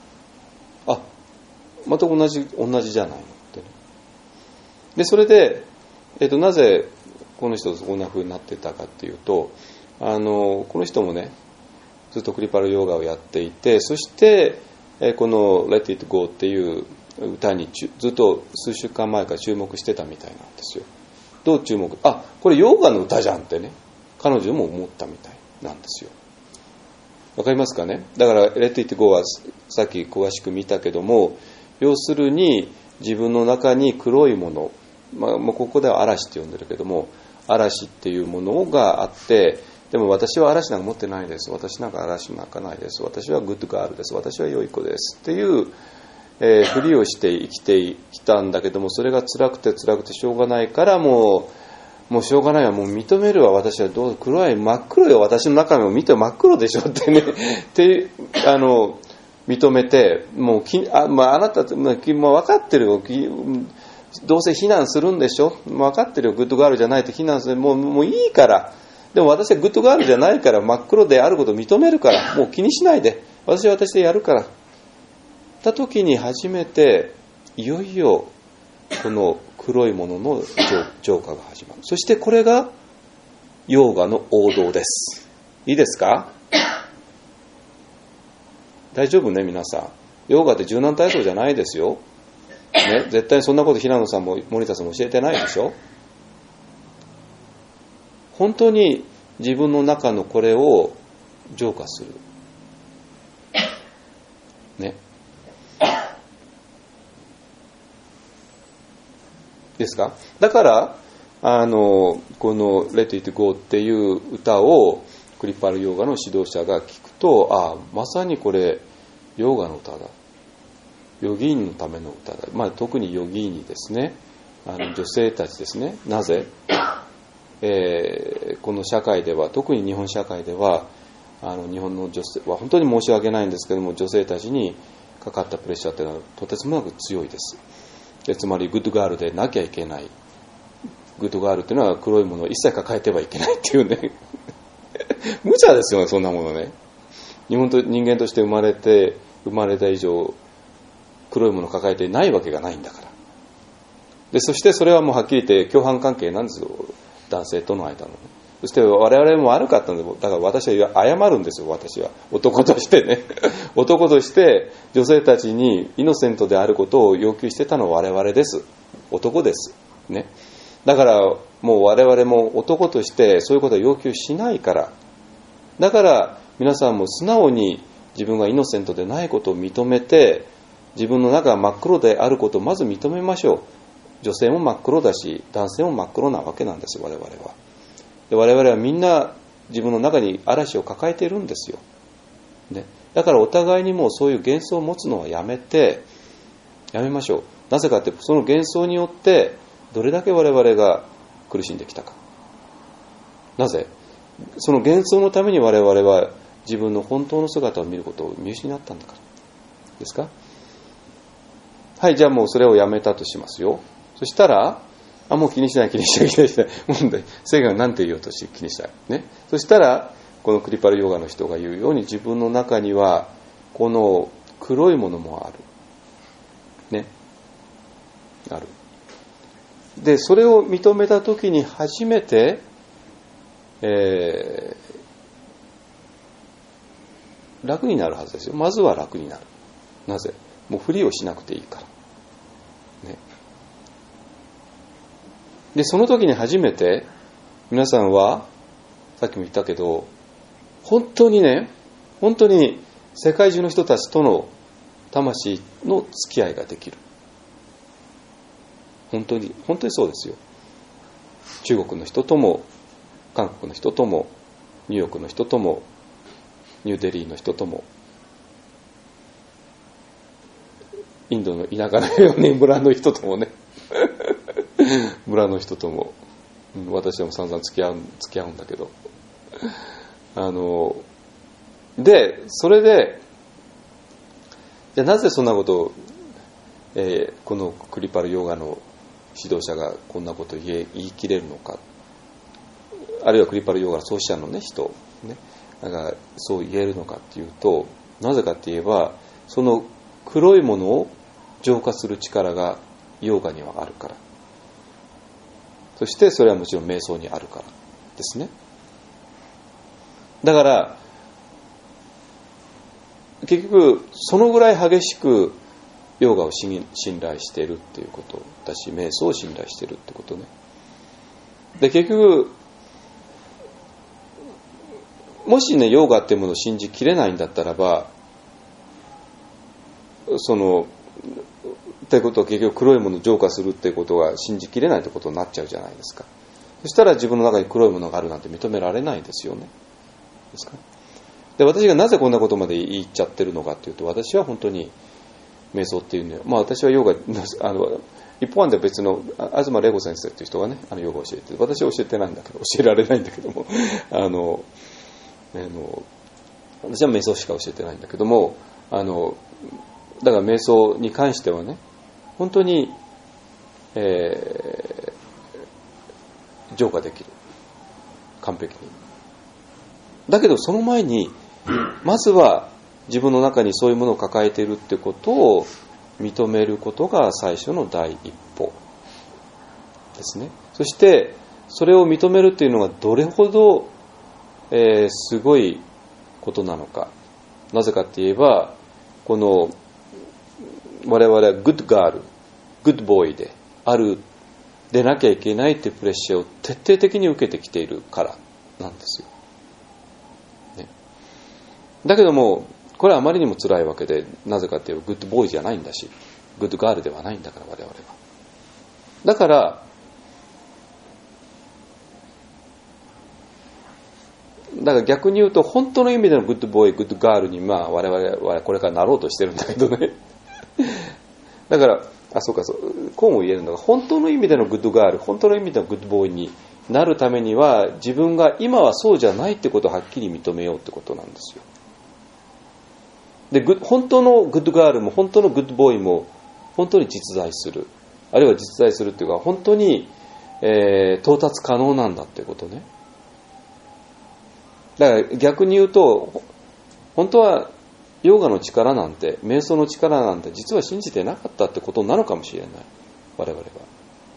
また同じじゃないのってね。でそれで、なぜこの人とこんな風になってたかっていうと、この人もね、ずっとクリパルヨガをやっていて、そしてこの Let It Go っていう歌にずっと数週間前から注目してたみたいなんですよ。どう注目？これヨガの歌じゃんってね、彼女も思ったみたいなんですよ。わかりますかね。だから Let It Go はさっき詳しく見たけども、要するに自分の中に黒いもの、もうここでは嵐って呼んでるけども、嵐っていうものがあって、でも私は嵐なんか持ってないです、私なんか嵐なんかないです、私はグッドガールです、私は良い子ですっていう、ふりをして生きてきたんだけども、それが辛くてしょうがないから、もうしょうがないわ、もう認めるわ、私は真っ黒よ、私の中身を見て真っ黒でしょってねって認めて、もうあなたもう分かってるよ、どうせ非難するんでしょ、分かってるよ、グッドガールじゃないって非難する、もういいから、でも私はグッドガールじゃないから、真っ黒であることを認めるから、もう気にしないで、私は私でやるからた時に初めて、いよいよこの黒いものの浄化が始まる。そしてこれがヨーガの王道です。いいですか？大丈夫ね、皆さん。ヨーガって柔軟体操じゃないですよ、ね、絶対そんなこと平野さんも森田さんも教えてないでしょ。本当に自分の中のこれを浄化するね、ですか。だからこの Let It Go っていう歌をクリパルヨガの指導者が聞くと、まさにこれヨガの歌だ、ヨギーニのための歌だ、特にヨギーニですね、女性たちですね。なぜ、この社会では、特に日本社会では日本の女性は本当に申し訳ないんですけども、女性たちにかかったプレッシャーというのはとてつもなく強いです。つまりグッドガールでなきゃいけない、グッドガールというのは黒いものを一切抱えてはいけないっていうね無茶ですよね、そんなものね。人間として生まれた以上黒いものを抱えてないわけがないんだから。 でそしてそれはもうはっきり言って共犯関係なんですよ、男性との間のね。そして我々も悪かったんで、だから私は謝るんですよ。私は男としてね男として女性たちにイノセントであることを要求してたのは我々です。男ですね。だからもう我々も男としてそういうことを要求しないから、だから皆さんも素直に自分がイノセントでないことを認めて、自分の中が真っ黒であることをまず認めましょう。女性も真っ黒だし男性も真っ黒なわけなんですよ、我々は。で我々はみんな自分の中に嵐を抱えているんですよ、ね、だからお互いにもうそういう幻想を持つのはやめましょう。なぜかってその幻想によってどれだけ我々が苦しんできたか。なぜその幻想のために我々は自分の本当の姿を見ることを見失ったんだからですか。はい、じゃあもうそれをやめたとしますよ。そしたらもう気にしない。問題、聖が何て言おうとして気にしないね。そしたらこのクリパルヨガの人が言うように、自分の中にはこの黒いものもあるね、ある。でそれを認めた時に初めて、楽になるはずですよ。まずは楽になる。なぜ？もうふりをしなくていいからね。でその時に初めて皆さんはさっきも言ったけど、本当に世界中の人たちとの魂の付き合いができる。本当にそうですよ。中国の人とも韓国の人ともニューヨークの人ともニューデリーの人ともインドの田舎のように村の人ともね村の人とも、私はも散々付き合うんだけど、でそれでじゃあなぜそんなことを、このクリパルヨガの指導者がこんなことを言い切れるのか、あるいはクリパルヨガの創始者の、人、がそう言えるのかっていうと、なぜかって言えばその黒いものを浄化する力がヨガにはあるから。そしてそれはもちろん瞑想にあるからですね。だから結局そのぐらい激しくヨガを信頼しているっていうことだし、瞑想を信頼しているってことね。で結局もしヨガっていうものを信じきれないんだったらば、ってことは結局黒いものを浄化するってことが信じきれないってことになっちゃうじゃないですか。そしたら自分の中に黒いものがあるなんて認められないですよね。ですか。で私がなぜこんなことまで言っちゃってるのかっていうと、私は本当に瞑想っていうのは、私はヨガ一方案では別の東玲子先生っていう人がねヨガを教えて、私は教えてないんだけど、教えられないんだけども私は瞑想しか教えてないんだけども、だから瞑想に関してはね、本当に、浄化できる、完璧に。だけどその前にまずは自分の中にそういうものを抱えているってことを認めることが最初の第一歩ですね。そしてそれを認めるっていうのがどれほど、すごいことなのか。なぜかって言えば、この我々はグッドガール、グッドボーイであるでなきゃいけないっていうプレッシャーを徹底的に受けてきているからなんですよ、ね。だけどもこれはあまりにも辛いわけで、なぜかっていうとグッドボーイじゃないんだし、グッドガールではないんだから我々は。だから逆に言うと、本当の意味でのグッドボーイ、グッドガールに我々はこれからなろうとしてるんだけどねだからこうも言えるのが、本当の意味でのグッドガール、本当の意味でのグッドボーイになるためには、自分が今はそうじゃないってことをはっきり認めようってことなんですよ。で本当のグッドガールも本当のグッドボーイも本当に実在する、あるいは実在するっていうか本当に、到達可能なんだってことね。だから逆に言うと、本当はヨガの力なんて、瞑想の力なんて実は信じてなかったってことなのかもしれない、我々は。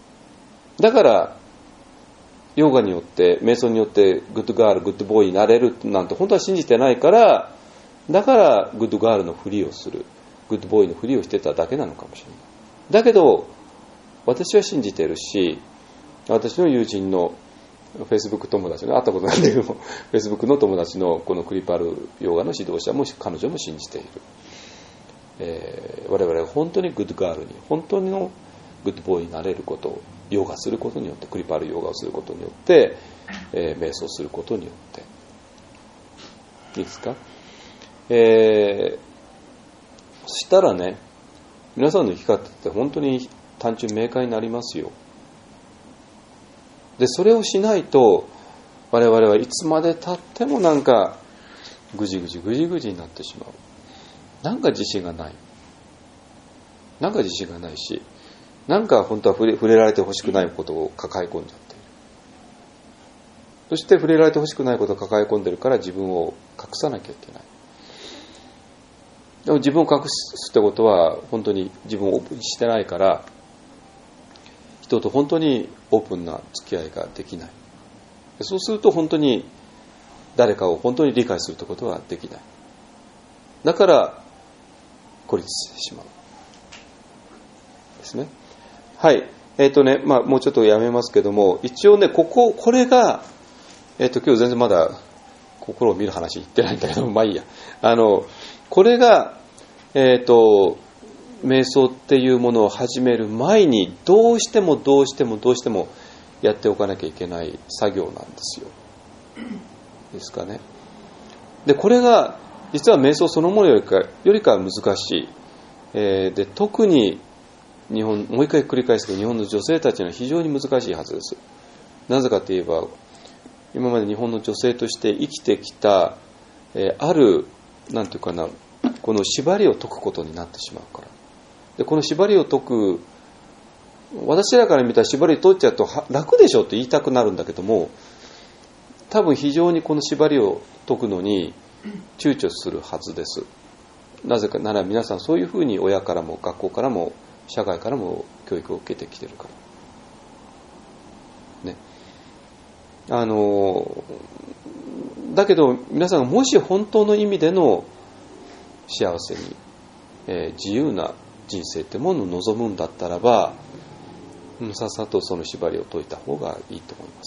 だからヨガによって瞑想によってグッドガールグッドボーイになれるなんて本当は信じてないから、だからグッドガールのふりをする、グッドボーイのふりをしてただけなのかもしれない。だけど私は信じてるし、私の友人のフェイスブック友達の会ったことないんだけども、フェイスブックの友達のこのクリパルヨガの指導者も彼女も信じている。我々が本当にグッドガールに、本当のグッドボーイになれることをヨガすることによって、クリパルヨガをすることによって、瞑想することによって、いいですか。そしたらね、皆さんの生き方って本当に単純明快になりますよ。でそれをしないと我々はいつまで経ってもなんかぐじぐじになってしまう。なんか自信がないし、なんか本当は触れられてほしくないことを抱え込んじゃっている。そして触れられてほしくないことを抱え込んでるから自分を隠さなきゃいけない。でも自分を隠すってことは本当に自分をオープンにしてないから、人と本当にオープンな付き合いができない。そうすると本当に誰かを本当に理解するってことはできない。だから孤立してしまうですね。はい。もうちょっとやめますけども、一応ね、これが、今日全然まだ心を見る話言ってないんだけども、まあいいや。これが、瞑想っていうものを始める前にどうしてもやっておかなきゃいけない作業なんですよ。ですかね。で、これが実は瞑想そのものよりかは難しい。で、特にもう一回繰り返すけど、日本の女性たちには非常に難しいはずです。なぜかといえば、今まで日本の女性として生きてきた、あるなんていうかな、この縛りを解くことになってしまうから。でこの縛りを解く、私らから見たら縛りを解いちゃうと楽でしょって言いたくなるんだけども、多分非常にこの縛りを解くのに躊躇するはずです。なぜかなら皆さんそういうふうに親からも学校からも社会からも教育を受けてきてるからね。だけど皆さんがもし本当の意味での幸せに、自由な人生ってものを望むんだったらば、さっさとその縛りを解いた方がいいと思います。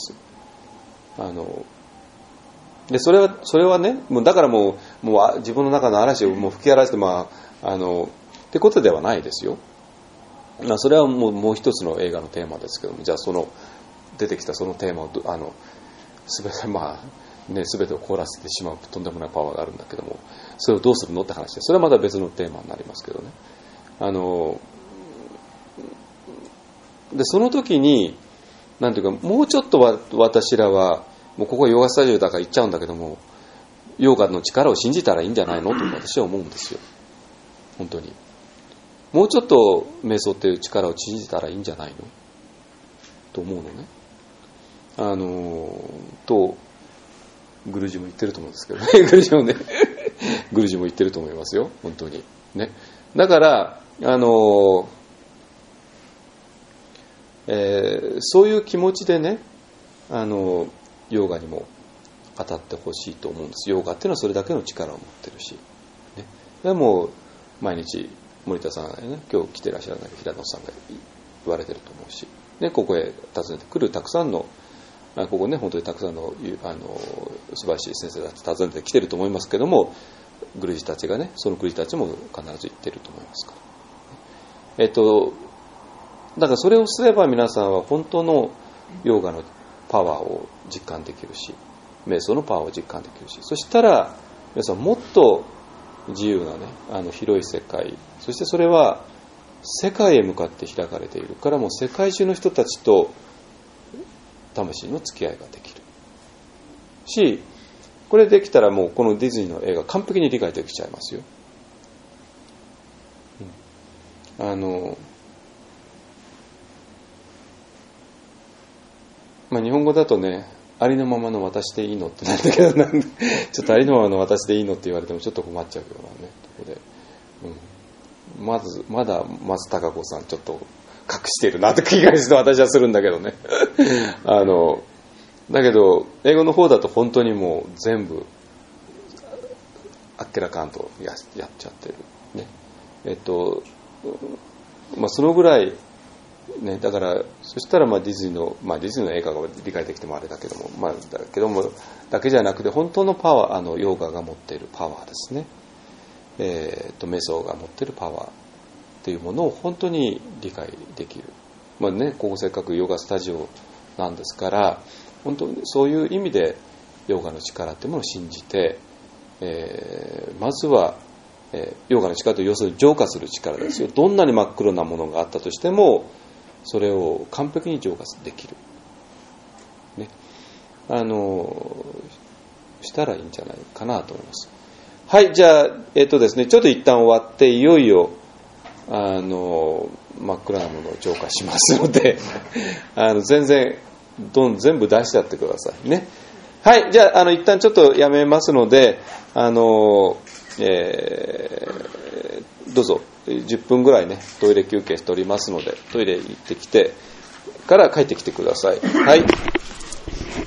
でそれはね、だからもう自分の中の嵐をもう吹き荒らしてってことではないですよ。それはもう一つの映画のテーマですけども、じゃあその出てきたそのテーマを全てを凍らせてしまうとんでもないパワーがあるんだけども、それをどうするのって話で、それはまた別のテーマになりますけどね。でその時になんていうか、もうちょっと私らはもうここはヨガスタジオだから言っちゃうんだけども、ヨガの力を信じたらいいんじゃないのと私は思うんですよ。本当にもうちょっと瞑想っていう力を信じたらいいんじゃないのと思うのね。とグルージも言ってると思うんですけどね。グルージも言ってると思いますよ、本当にね。だからそういう気持ちでね、ヨガにも当たってほしいと思うんです。ヨガっていうのはそれだけの力を持ってるし、ね、でも毎日森田さんがね、今日来てらっしゃらない平野さんが言われてると思うし、ね、ここへ訪ねてくるたくさんのここね、本当にたくさんの素晴らしい先生たち訪ねてきてると思いますけども、グルージたちがね、そのグルージたちも必ず言ってると思いますから。だからそれをすれば皆さんは本当のヨガのパワーを実感できるし、瞑想のパワーを実感できるし、そしたら皆さんもっと自由なね、広い世界、そしてそれは世界へ向かって開かれているから、もう世界中の人たちと魂の付き合いができるし、これできたらもうこのディズニーの映画完璧に理解できちゃいますよ。日本語だとね、ありのままの私でいいのってなんだけど、ちょっとありのままの私でいいのって言われてもちょっと困っちゃうようなね、ところで、まだ松たか子さんちょっと隠しているなって気がして私はするんだけどねだけど英語の方だと本当にもう全部あっけらかんとやっちゃってるね。そのぐらいね、だからそしたらディズニーの映画が理解できてもあれだけども、だけじゃなくて本当のパワー、ヨガが持っているパワーですね、メソが持っているパワーっていうものを本当に理解できる。ここせっかくヨガスタジオなんですから、本当にそういう意味でヨガの力っていうものを信じて、まずは、ヨガの力と要するに浄化する力ですよ。どんなに真っ黒なものがあったとしてもそれを完璧に浄化できる、ね、したらいいんじゃないかなと思います。はい、じゃあですね、ちょっと一旦終わっていよいよ真っ暗なものを浄化しますので全部出しちゃってくださいね。はい、じゃあ一旦ちょっとやめますのでどうぞ10分ぐらいねトイレ休憩しておりますのでトイレ行ってきてから帰ってきてください。はい。